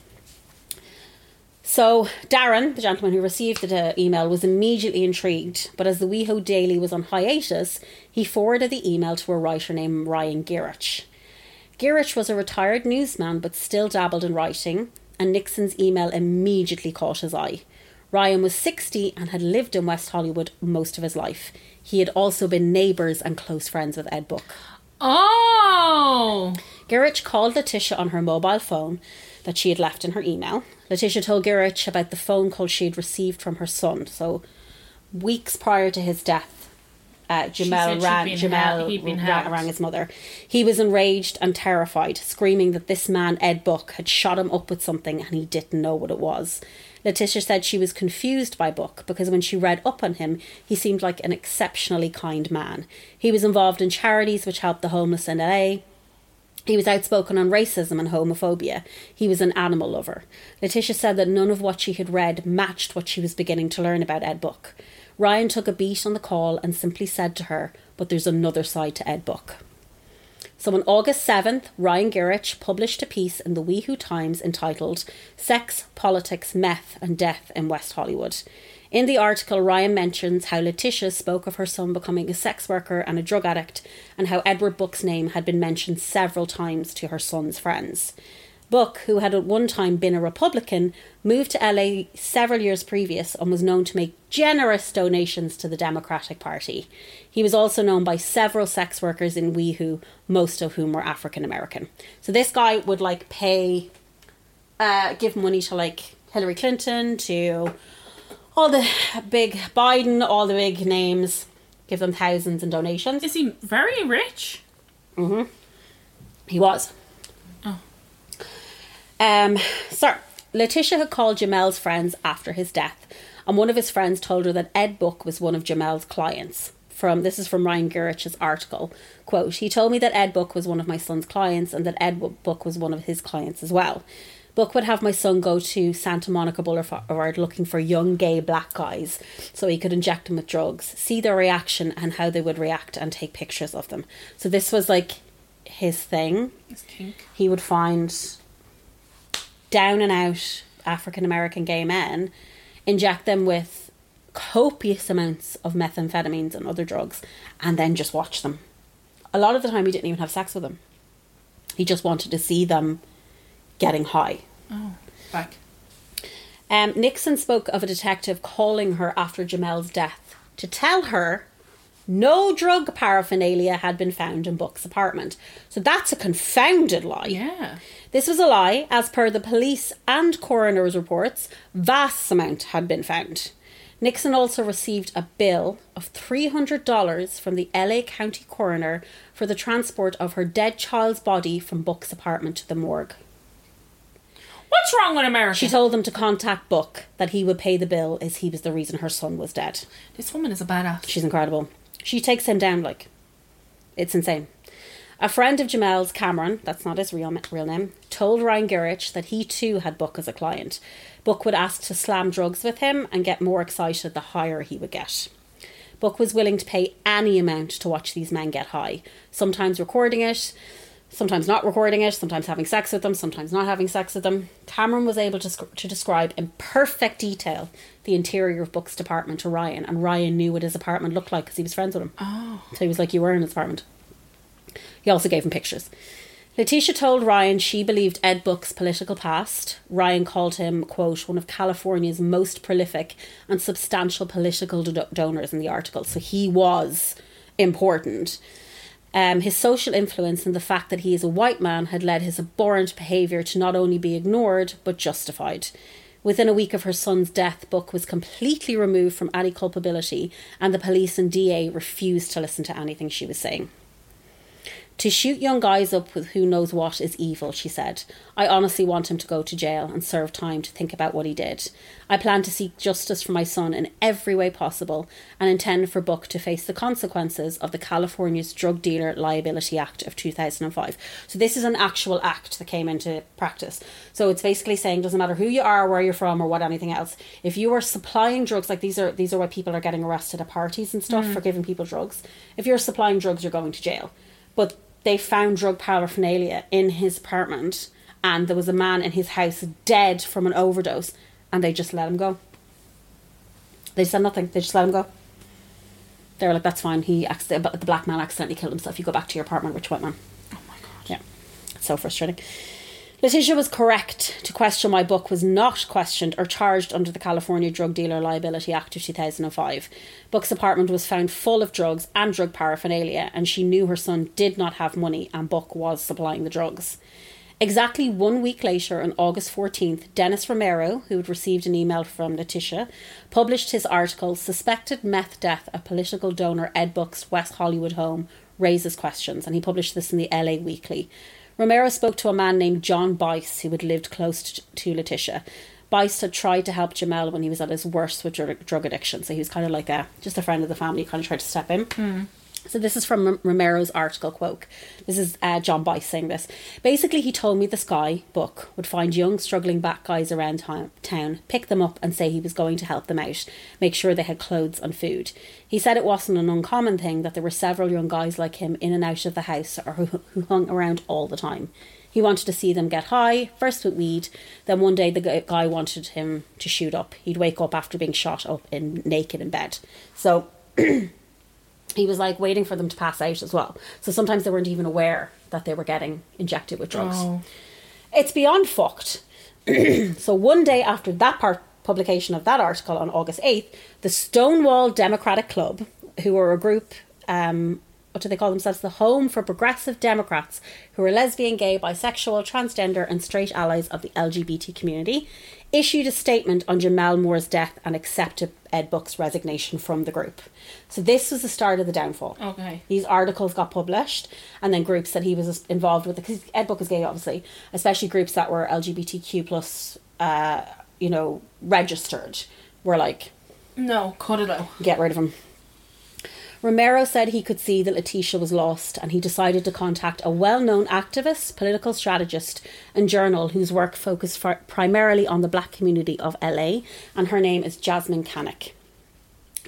So Darren, the gentleman who received the email, was immediately intrigued, but as the WeHo Daily was on hiatus, he forwarded the email to a writer named Ryan Gierich. Gierich was a retired newsman but still dabbled in writing, and Nixon's email immediately caught his eye. Ryan was sixty and had lived in West Hollywood most of his life. He had also been neighbours and close friends with Ed Book. Oh! Gierich called Letitia on her mobile phone that she had left in her email. Letitia told Gierich about the phone call she had received from her son. So, weeks prior to his death, uh, Jamel, ran, Jamel ran, rang his mother. He was enraged and terrified, screaming that this man, Ed Book, had shot him up with something and he didn't know what it was. Letitia said she was confused by Book because when she read up on him, he seemed like an exceptionally kind man. He was involved in charities which helped the homeless in L A. He was outspoken on racism and homophobia. He was an animal lover. Letitia said that none of what she had read matched what she was beginning to learn about Ed Book. Ryan took a beat on the call and simply said to her, "But there's another side to Ed Book." So on August seventh, Ryan Gierich published a piece in the WeHo Times entitled "Sex, Politics, Meth and Death in West Hollywood." In the article, Ryan mentions how Letitia spoke of her son becoming a sex worker and a drug addict, and how Edward Book's name had been mentioned several times to her son's friends. Book, who had at one time been a Republican, moved to L A several years previous and was known to make generous donations to the Democratic Party. He was also known by several sex workers in WeHo, most of whom were African American. So this guy would like pay, uh, give money to like Hillary Clinton, to all the big Biden, all the big names, give them thousands in donations. Is he very rich? Mm-hmm. He was. Oh. Um, so, Letitia had called Jamel's friends after his death, and one of his friends told her that Ed Book was one of Jamel's clients. From This is from Ryan Gierich's article. Quote, "He told me that Ed Book was one of my son's clients and that Ed Book was one of his clients as well. Book would have my son go to Santa Monica Boulevard looking for young gay black guys so he could inject them with drugs, see their reaction and how they would react and take pictures of them." So this was like his thing. His kink. He would find down and out African American gay men, inject them with copious amounts of methamphetamines and other drugs, and then just watch them. A lot of the time he didn't even have sex with them. He just wanted to see them getting high. Oh, back. Um, Nixon spoke of a detective calling her after Jamel's death to tell her no drug paraphernalia had been found in Buck's apartment. So that's a confounded lie. Yeah. This was a lie. As per the police and coroner's reports, vast amount had been found. Nixon also received a bill of three hundred dollars from the L A County coroner for the transport of her dead child's body from Buck's apartment to the morgue. What's wrong with America? She told them to contact Buck, that he would pay the bill as he was the reason her son was dead. This woman is a badass. She's incredible. She takes him down, like, it's insane. A friend of Jamel's, Cameron, that's not his real, real name, told Ryan Gurich that he too had Buck as a client. Buck would ask to slam drugs with him and get more excited the higher he would get. Buck was willing to pay any amount to watch these men get high, sometimes recording it, sometimes not recording it, sometimes having sex with them, sometimes not having sex with them. Cameron was able to, sc- to describe in perfect detail the interior of Buck's apartment to Ryan, and Ryan knew what his apartment looked like because he was friends with him. Oh. So he was like, you were in his apartment. He also gave him pictures. Letitia told Ryan she believed Ed Buck's political past. Ryan called him, quote, one of California's most prolific and substantial political do- donors in the article. So he was important. Um, his social influence and the fact that he is a white man had led his abhorrent behaviour to not only be ignored, but justified. Within a week of her son's death, Buck was completely removed from any culpability, and the police and D A refused to listen to anything she was saying. To shoot young guys up with who knows what is evil, she said. I honestly want him to go to jail and serve time to think about what he did. I plan to seek justice for my son in every way possible and intend for Buck to face the consequences of the California's Drug Dealer Liability Act of two thousand five. So this is an actual act that came into practice. So it's basically saying, doesn't matter who you are, where you're from, or what anything else. If you are supplying drugs, like these are these are why people are getting arrested at parties and stuff mm. for giving people drugs. If you're supplying drugs, you're going to jail. But they found drug paraphernalia in his apartment, and there was a man in his house dead from an overdose, and they just let him go. They said nothing. They just let him go. They were like, that's fine. He accident- the black man accidentally killed himself. You go back to your apartment, rich white man. Oh my God. Yeah. It's so frustrating. Letitia was correct to question why Buck was not questioned or charged under the California Drug Dealer Liability Act of two thousand five. Buck's apartment was found full of drugs and drug paraphernalia, and she knew her son did not have money and Buck was supplying the drugs. Exactly one week later, on August fourteenth, Dennis Romero, who had received an email from Letitia, published his article, Suspected Meth Death of Political Donor Ed Buck's West Hollywood Home Raises Questions, and he published this in the L A Weekly. Romero spoke to a man named John Bice, who had lived close to Letitia. Bice had tried to help Jamel when he was at his worst with drug, drug addiction, so he was kind of like a just a friend of the family, kind of tried to step in. Mm. So this is from Romero's article, quote. This is uh, John Bice saying this. Basically, he told me this guy, Buck, would find young, struggling black guys around town, town, pick them up and say he was going to help them out, make sure they had clothes and food. He said it wasn't an uncommon thing that there were several young guys like him in and out of the house or who, who hung around all the time. He wanted to see them get high, first with weed, then one day the guy wanted him to shoot up. He'd wake up after being shot up in naked in bed. So... he was like waiting for them to pass out as well. So sometimes they weren't even aware that they were getting injected with drugs. Oh. It's beyond fucked. So one day after that part publication of that article on August eighth, the Stonewall Democratic Club, who are a group, um, what do they call themselves? The Home for Progressive Democrats, who are lesbian, gay, bisexual, transgender and straight allies of the L G B T community, issued a statement on Jamel Moore's death and accepted Ed Buck's resignation from the group. So this was the start of the downfall. Okay. These articles got published, and then groups that he was involved with, because Ed Buck was gay, obviously, especially groups that were L G B T Q plus, uh, you know, registered, were like, no, cut it out. Get rid of him. Romero said he could see that Letitia was lost, and he decided to contact a well-known activist, political strategist and journal whose work focused primarily on the black community of L A, and her name is Jasmine Canuck.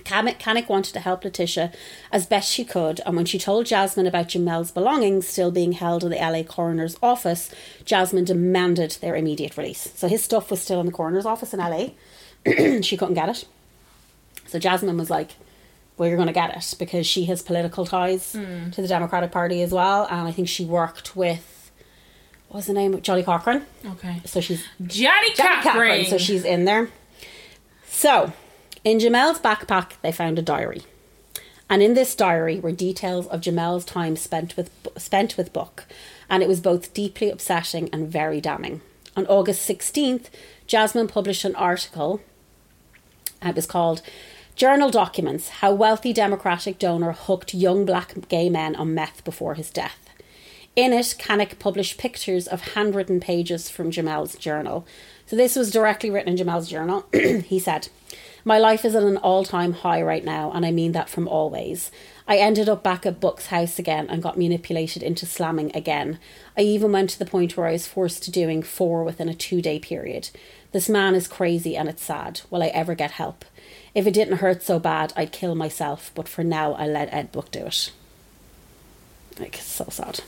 Canik wanted to help Letitia as best she could, and when she told Jasmine about Jamel's belongings still being held in the L A coroner's office, Jasmine demanded their immediate release. So his stuff was still in the coroner's office in L A. She couldn't get it. So Jasmine was like, well, you're going to get it, because she has political ties mm. to the Democratic Party as well, and I think she worked with, what was the name? Johnny Cochran. Okay. So she's... Johnny, Johnny Cochran! Cochran! So she's in there. So... in Jamel's backpack, they found a diary. And in this diary were details of Jamel's time spent with spent with Buck. And it was both deeply upsetting and very damning. On August sixteenth, Jasmine published an article. It was called Journal Documents, How Wealthy Democratic Donor Hooked Young Black Gay Men on Meth Before His Death. In it, Canik published pictures of handwritten pages from Jamel's journal. So this was directly written in Jamel's journal. He said... my life is at an all-time high right now, and I mean that from always. I ended up back at Buck's house again and got manipulated into slamming again. I even went to the point where I was forced to doing four within a two-day period. This man is crazy and it's sad. Will I ever get help? If it didn't hurt so bad, I'd kill myself, but for now, I let Ed Buck do it. Like, so sad.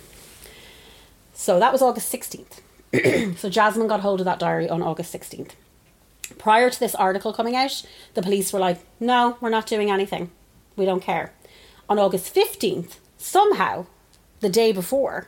So that was August sixteenth. So Jasmine got hold of that diary on August sixteenth. Prior to this article coming out, the police were like, no, we're not doing anything. We don't care. On August fifteenth, somehow, the day before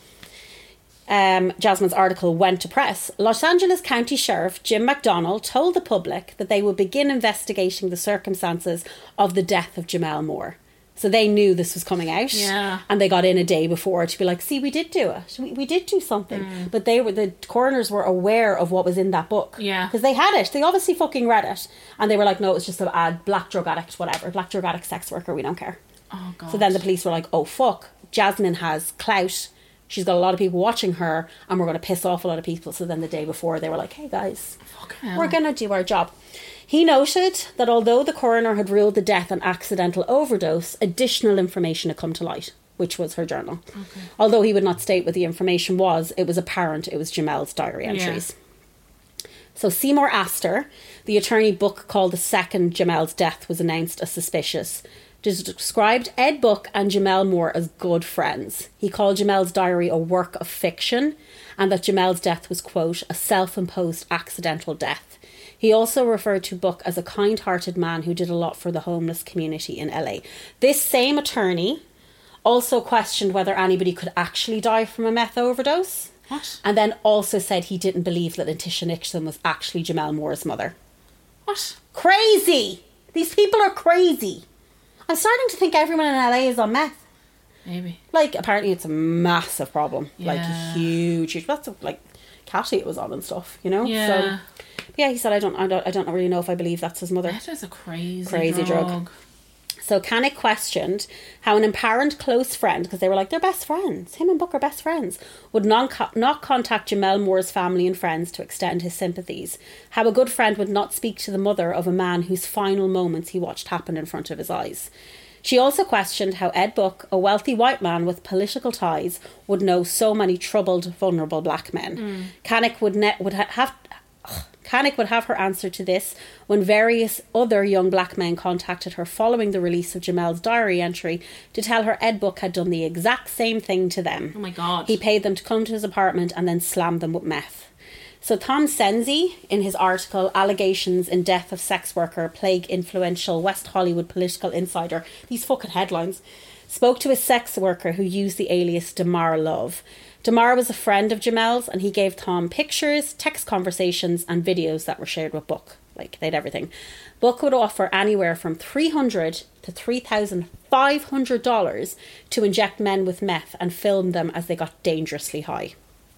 um, Jasmine's article went to press, Los Angeles County Sheriff Jim McDonnell told the public that they would begin investigating the circumstances of the death of Jamel Moore. So they knew this was coming out. Yeah. And they got in a day before to be like, see, we did do it. We, we did do something. Mm. But they were, the coroners were aware of what was in that book. Yeah. Because they had it. They obviously fucking read it. And they were like, no, it was just a, a black drug addict, whatever. Black drug addict, sex worker, we don't care. Oh, God. So then the police were like, oh, fuck. Jasmine has clout. She's got a lot of people watching her. And we're going to piss off a lot of people. So then the day before, they were like, hey, guys, fucking we're going to do our job. He noted that although the coroner had ruled the death an accidental overdose, additional information had come to light, which was her journal. Okay. Although he would not state what the information was, it was apparent it was Jamel's diary entries. Yeah. So Seymour Astor, the attorney Buck called the second Jamel's death was announced as suspicious, described Ed Buck and Jamel Moore as good friends. He called Jamel's diary a work of fiction and that Jamel's death was, quote, a self-imposed accidental death. He also referred to Buck as a kind-hearted man who did a lot for the homeless community in L A. This same attorney also questioned whether anybody could actually die from a meth overdose. What? And then also said he didn't believe that Letitia Nixon was actually Jamel Moore's mother. What? Crazy! These people are crazy. I'm starting to think everyone in L A is on meth. Maybe. Like, apparently it's a massive problem. Yeah. Like, huge, huge. That's like Catty it was on and stuff, you know? Yeah. So, yeah, he said, I don't, I don't, I don't really know if I believe that's his mother. That is a crazy, crazy drug. drug. So Canik questioned how an apparent close friend, because they were like, they're best friends, him and Buck are best friends, would non- not contact Jamel Moore's family and friends to extend his sympathies. How a good friend would not speak to the mother of a man whose final moments he watched happen in front of his eyes. She also questioned how Ed Buck, a wealthy white man with political ties, would know so many troubled, vulnerable black men. Mm. Canik would, ne- would ha- have... Ugh, Canik would have her answer to this when various other young black men contacted her following the release of Jamel's diary entry to tell her Ed Buck had done the exact same thing to them. Oh my God. He paid them to come to his apartment and then slammed them with meth. So Tom Senzi, in his article Allegations in Death of Sex Worker Plague Influential West Hollywood Political Insider, these fucking headlines, spoke to a sex worker who used the alias Damar Love. Damar was a friend of Jamel's and he gave Tom pictures, text conversations and videos that were shared with Buck. Like, they had everything. Buck would offer anywhere from three hundred dollars to three thousand five hundred dollars to inject men with meth and film them as they got dangerously high.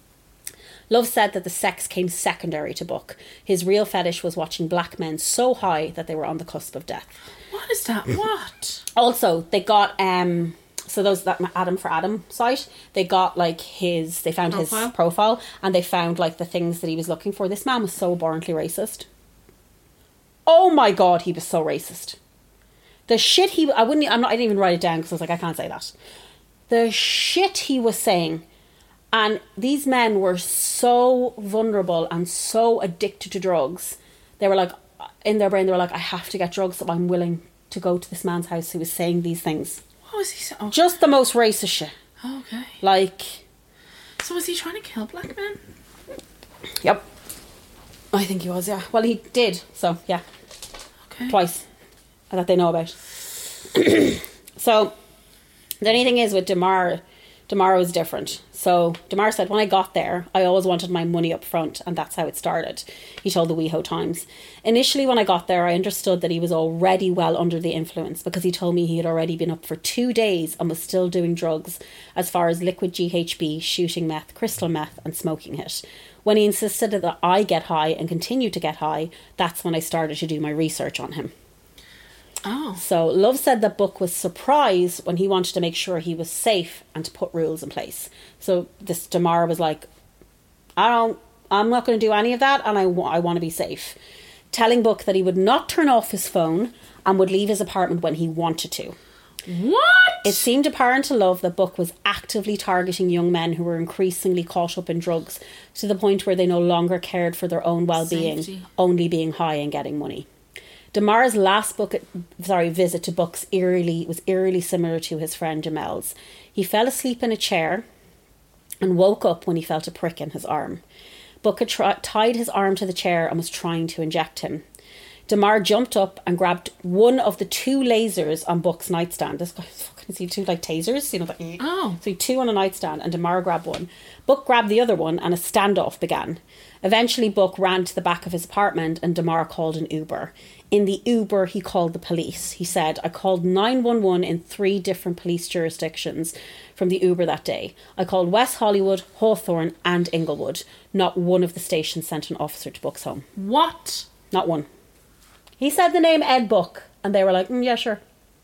Love said that the sex came secondary to Buck. His real fetish was watching black men so high that they were on the cusp of death. What is that? What? Also, they got... um. So those that Adam for Adam site, they got like his, they found profile. his profile and they found like the things that he was looking for. This man was so abhorrently racist. Oh my God, he was so racist. The shit he, I wouldn't, I'm not, I didn't even write it down because I was like, I can't say that. The shit he was saying. And these men were so vulnerable and so addicted to drugs. They were like, in their brain, they were like, I have to get drugs so I'm willing to go to this man's house who was saying these things. What was he saying? Oh, Just the most racist shit. okay. Like, So was he trying to kill black men? yep. I think he was, yeah. Well, he did, so, yeah. Okay. Twice. That they know about. So, the only thing is with Damar, Damar was different. So, Damar said, when I got there, I always wanted my money up front, and that's how it started. He told the WeHo Times. Initially, when I got there, I understood that he was already well under the influence because he told me he had already been up for two days and was still doing drugs as far as liquid G H B, shooting meth, crystal meth, and smoking it. When he insisted that I get high and continue to get high, that's when I started to do my research on him. Oh. So Love said that Book was surprised when he wanted to make sure he was safe and to put rules in place. So this Damar was like, I don't, I'm not going to do any of that, and I, wa- I want to be safe. Telling Book that he would not turn off his phone and would leave his apartment when he wanted to. What? It seemed apparent to Love that Book was actively targeting young men who were increasingly caught up in drugs to the point where they no longer cared for their own well-being, Safety. only being high and getting money. Damar's last book, sorry, visit to Book's eerily was eerily similar to his friend Jamel's. He fell asleep in a chair and woke up when he felt a prick in his arm. Book had tri- tied his arm to the chair and was trying to inject him. Damar jumped up and grabbed one of the two lasers on Book's nightstand. This guy fucking see two like tasers, you know. Like, Oh. so he two on a nightstand, and Damar grabbed one. Book grabbed the other one, and a standoff began. Eventually, Book ran to the back of his apartment, and Damar called an Uber. In the Uber, he called the police. He said, I called nine one one in three different police jurisdictions from the Uber that day. I called West Hollywood, Hawthorne, and Inglewood. Not one of the stations sent an officer to Book's home. What? Not one. He said the name Ed Book, and they were like, mm, yeah, sure.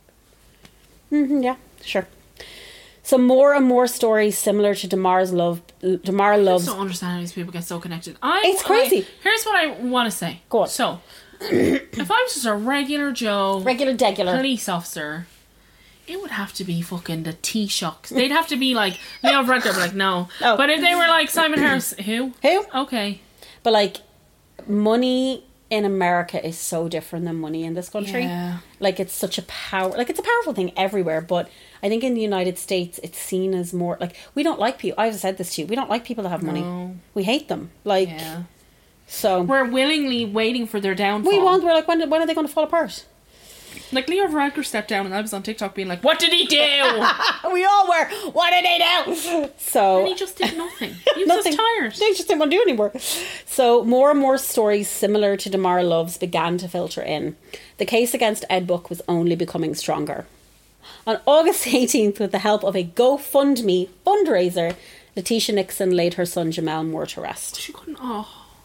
Mm-hmm, yeah, sure. So more and more stories similar to Damar's love. Damar I loves. just don't understand how these people get so connected. I, It's crazy. I- here's what I want to say. Go on. So, if I was just a regular Joe Regular degular. police officer, it would have to be fucking the T-Shocks. They'd have to be like Leo Redgrave, would be like, no. Oh. But if they were like Simon Harris, who? Who? Okay. But like, money in America is so different than money in this country. Yeah. Like, it's such a power. Like, it's a powerful thing everywhere. But I think in the United States, it's seen as more like, we don't like people. I've said this to you. We don't like people that have money. No. We hate them. Like, Yeah. so We're willingly waiting for their downfall. we want. We're like, when when are they going to fall apart? Like Leo Varadkar stepped down, and I was on TikTok being like, "What did he do?" We all were. What did they do? So And he just did nothing. He was nothing. just tired. They just didn't want to do anymore. So more and more stories similar to Damar Loves began to filter in. The case against Ed Book was only becoming stronger. On August eighteenth, with the help of a GoFundMe fundraiser, Letitia Nixon laid her son Jamel Moore to rest. She couldn't. Oh,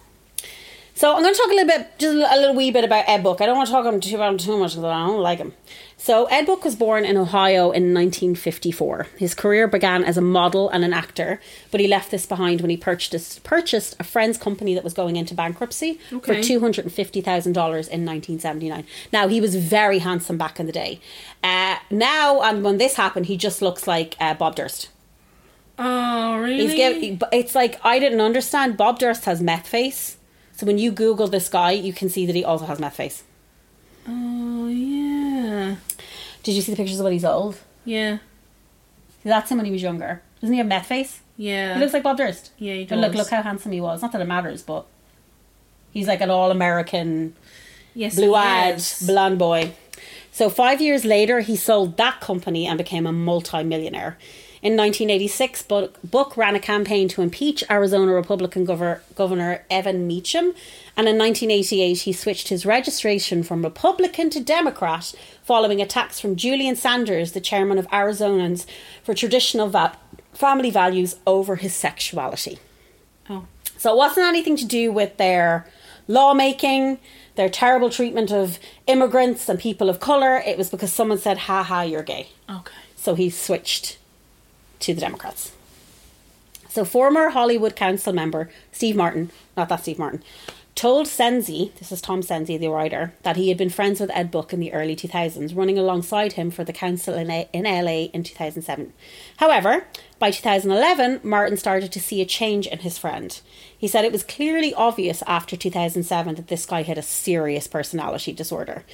So I'm going to talk a little bit, just a little wee bit about Ed Book. I don't want to talk him too, about him too much because I don't like him. So Ed Book was born in Ohio in nineteen fifty-four. His career began as a model and an actor, but he left this behind when he purchased purchased a friend's company that was going into bankruptcy Okay. for two hundred fifty thousand dollars in nineteen seventy-nine. Now, he was very handsome back in the day. Uh, now, and when this happened, he just looks like uh, Bob Durst. oh, really? He's give, It's like, I didn't understand. Bob Durst has meth face. So when you Google this guy, you can see that he also has meth face. Oh, yeah, Did you see the pictures of when he's old? yeah, See, that's him when he was younger. Doesn't he have meth face? yeah. He looks like Bob Durst. Yeah, he But look, does. look how handsome he was. Not that it matters, but he's like an all-American, yes, blue-eyed, yes. blonde boy. So five years later, he sold that company and became a multi-millionaire. In nineteen eighty-six, Book, Book ran a campaign to impeach Arizona Republican Gover- Governor Evan Meacham. And in nineteen eighty-eight, he switched his registration from Republican to Democrat following attacks from Julian Sanders, the chairman of Arizonans, for traditional va- family values over his sexuality. Oh, So it wasn't anything to do with their lawmaking, their terrible treatment of immigrants and people of colour. It was because someone said, ha ha, you're gay. okay. So he switched to the Democrats. So former Hollywood Council member Steve Martin, not that Steve Martin, told Senzi, this is Tom Senzi, the writer, that he had been friends with Ed Book in the early two thousands, running alongside him for the council in, A- in L A in two thousand seven. However, by two thousand eleven, Martin started to see a change in his friend. He said it was clearly obvious after two thousand seven that this guy had a serious personality disorder.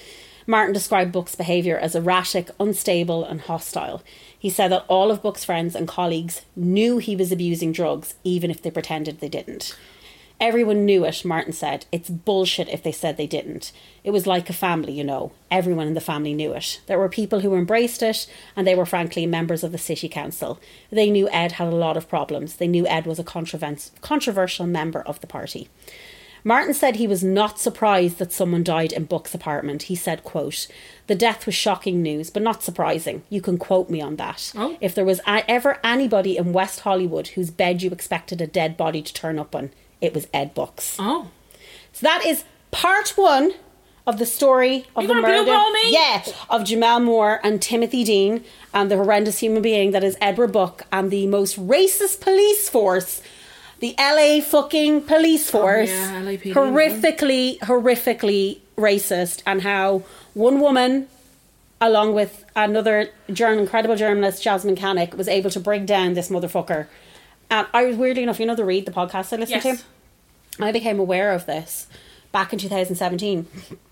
Martin described Buck's behaviour as erratic, unstable and hostile. He said that all of Buck's friends and colleagues knew he was abusing drugs, even if they pretended they didn't. Everyone knew it, Martin said. It's bullshit if they said they didn't. It was like a family, you know. Everyone in the family knew it. There were people who embraced it, and they were frankly members of the city council. They knew Ed had a lot of problems. They knew Ed was a controversial member of the party. Martin said he was not surprised that someone died in Buck's apartment. He said, quote, "The death was shocking news, but not surprising. You can quote me on that. Oh. If there was a- ever anybody in West Hollywood whose bed you expected a dead body to turn up on, it was Ed Bucks." Oh. So that is part one of the story of You the gonna murder. blue ball me? Yeah, of Jamel Moore and Timothy Dean and the horrendous human being that is Edward Buck and the most racist police force, the L A fucking police force, Oh, yeah, L A P D, horrifically, horrifically racist, and how one woman, along with another journal, incredible journalist, Jasmine Canick, was able to bring down this motherfucker. And I was, weirdly enough, you know the Read, the podcast I listened Yes. to? I became aware of this back in two thousand seventeen.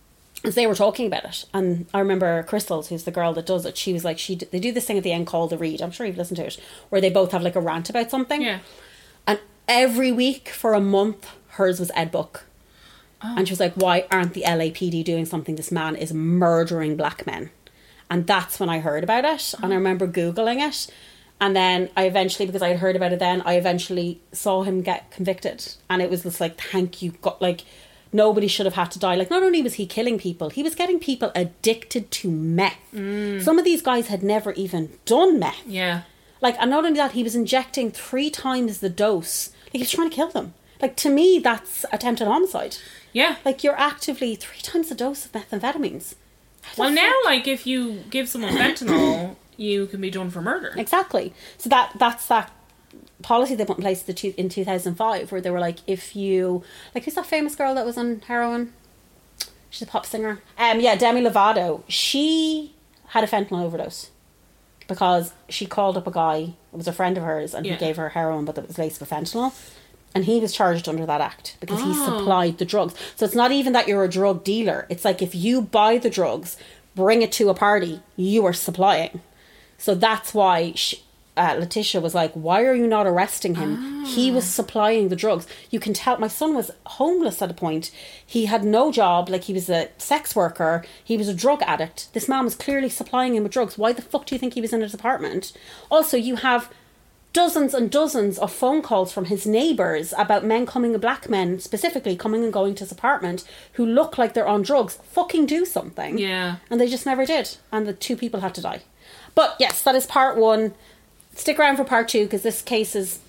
As they were talking about it. And I remember Crystals, who's the girl that does it, she was like, she they do this thing at the end called The Read. I'm sure you've listened to it. Where they both have like a rant about something. Yeah. And every week for a month, hers was Ed Buck. Oh. And she was like, why aren't the L A P D doing something? This man is murdering black men. And that's when I heard about it. And I remember Googling it. And then I eventually, because I had heard about it then, I eventually saw him get convicted. And it was just like, thank you, God. Like, nobody should have had to die. Like, not only was he killing people, he was getting people addicted to meth. Mm. Some of these guys had never even done meth. Yeah. Like, and not only that, he was injecting three times the dose. Like, he was trying to kill them. Like, to me, that's attempted homicide. Yeah. Like, you're actively three times the dose of methamphetamines. How the Well, fuck- now, like, if you give someone fentanyl, you can be done for murder. Exactly. So that that's that policy they put in place the two, in two thousand five, where they were like, if you... Like, who's that famous girl that was on heroin? She's a pop singer. Um, yeah, Demi Lovato. She had a fentanyl overdose. Because she called up a guy, it was a friend of hers, and Yeah. he gave her heroin, but it was laced with fentanyl. And he was charged under that act because he Oh. supplied the drugs. So it's not even that you're a drug dealer. It's like if you buy the drugs, bring it to a party, you are supplying. So that's why she, uh, Letitia was like, why are you not arresting him? He was supplying the drugs. You can tell, my son was homeless at a point. He had no job, like he was a sex worker. He was a drug addict. This man was clearly supplying him with drugs. Why the fuck do you think he was in his apartment? Also, you have dozens and dozens of phone calls from his neighbours about men coming, black men specifically, coming and going to his apartment who look like they're on drugs. Fucking do something. Yeah. And they just never did. And the two people had to die. But yes, that is part one. Stick around for part two because this case is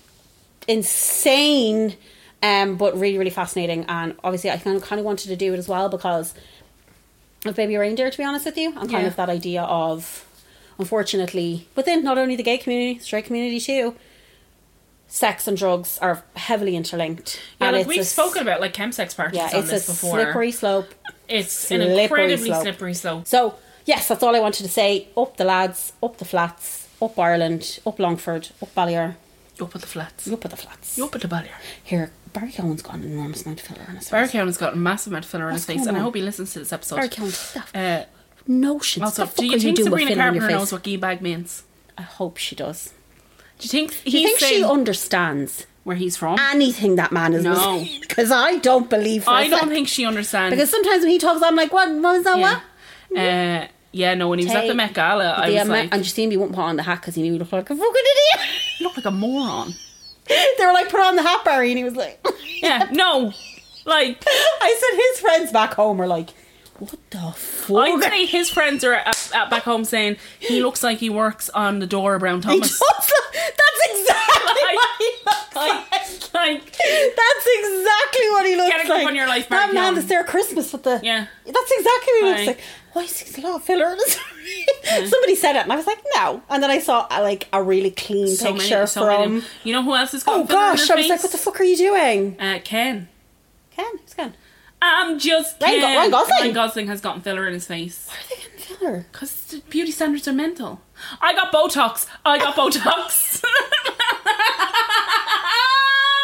insane, um, but really, really fascinating. And obviously, I kind of, kind of wanted to do it as well because of Baby Reindeer, to be honest with you. And kind Yeah. of that idea of, unfortunately, within not only the gay community, straight community too, sex and drugs are heavily interlinked. Yeah, and like it's we've a, spoken about like chemsex parties Yeah, on it's a this before. slippery slope. It's an slippery incredibly slope. slippery slope. So, yes, that's all I wanted to say. Up the lads, up the flats, up Ireland, up Longford, up Ballier, Up at the flats. up at the flats. Up at the barrier. Here, Barry Cohen's got an enormous amount of filler in his Barry face. Cowan has got a massive amount of filler in his What's face, going and I on? hope he listens to this episode. Barry Cohen, stuff. Uh, Notions. also, the fuck do you are think doing with Sabrina filler in your Carpenter face? knows what gee bag means? I hope she does. Do you think he's Do you think she saying understands where he's from? anything that man is No. Because I don't believe for a I don't sec. think she understands. Because sometimes when he talks, I'm like, what, what was that, yeah. what? Uh, yeah, no, when he was at the Hey, Met Gala, I The was ama- like, and you see him, he wouldn't put on the hat because he knew he looked like a fucking idiot. you look like a moron. They were like, put on the hat, Barry, and he was like... Yeah, no. Like, I said his friends back home are like, what the fuck? I'd say his friends are at, at back home saying, he looks like he works on the door of Brown He Thomas. does look- that's exactly Like- what he looks like. Like, That's exactly what he looks Get a grip like. on your life, That Barry man Keoghan. that's there at Christmas with the... Yeah. That's exactly what he looks Aye. like. Why is he a lot of filler in his Somebody said it and I was like, no. And then I saw uh, like a really clean so picture many, so from... many. You know who else has got Oh filler in gosh, their I was like, face? what the fuck are you doing? Uh, Ken. Ken, who's Ken? I'm just Ryan Go- Ken. Ryan Gosling. Ryan Gosling has gotten filler in his face. Why are they getting filler? Because the beauty standards are mental. I got Botox. I got Botox.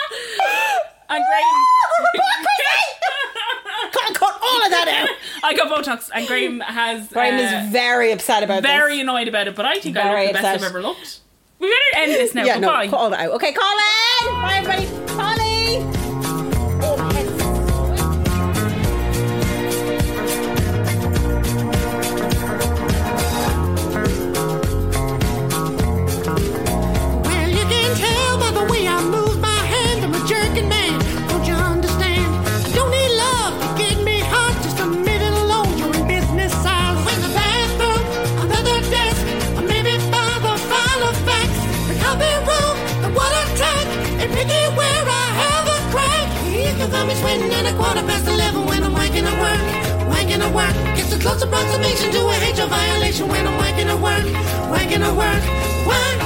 I'm great. Can't cut all of that out. I got Botox, and Graham has. Graham uh, is very upset about very this. annoyed about it, but I think I Very look the best upset. I've ever looked. We better end this now. Yeah, Goodbye. no, call it out. Okay, Colin! Bye, everybody. Colin! Oh, head. Well, you can tell by the way I move my hand. I'm a jerking man. Don't you understand? I don't need love to get me hot. Just a minute alone. You're in business hours. In the bathroom, under the desk, or maybe by the file of facts. The copy room, the water tank, and picky where I have a crack. You can find me sweating at a quarter past eleven when I'm wanking at work. Wanking at work. It's a close approximation to a H R violation when I'm wanking at work. Wanking at work. Wanking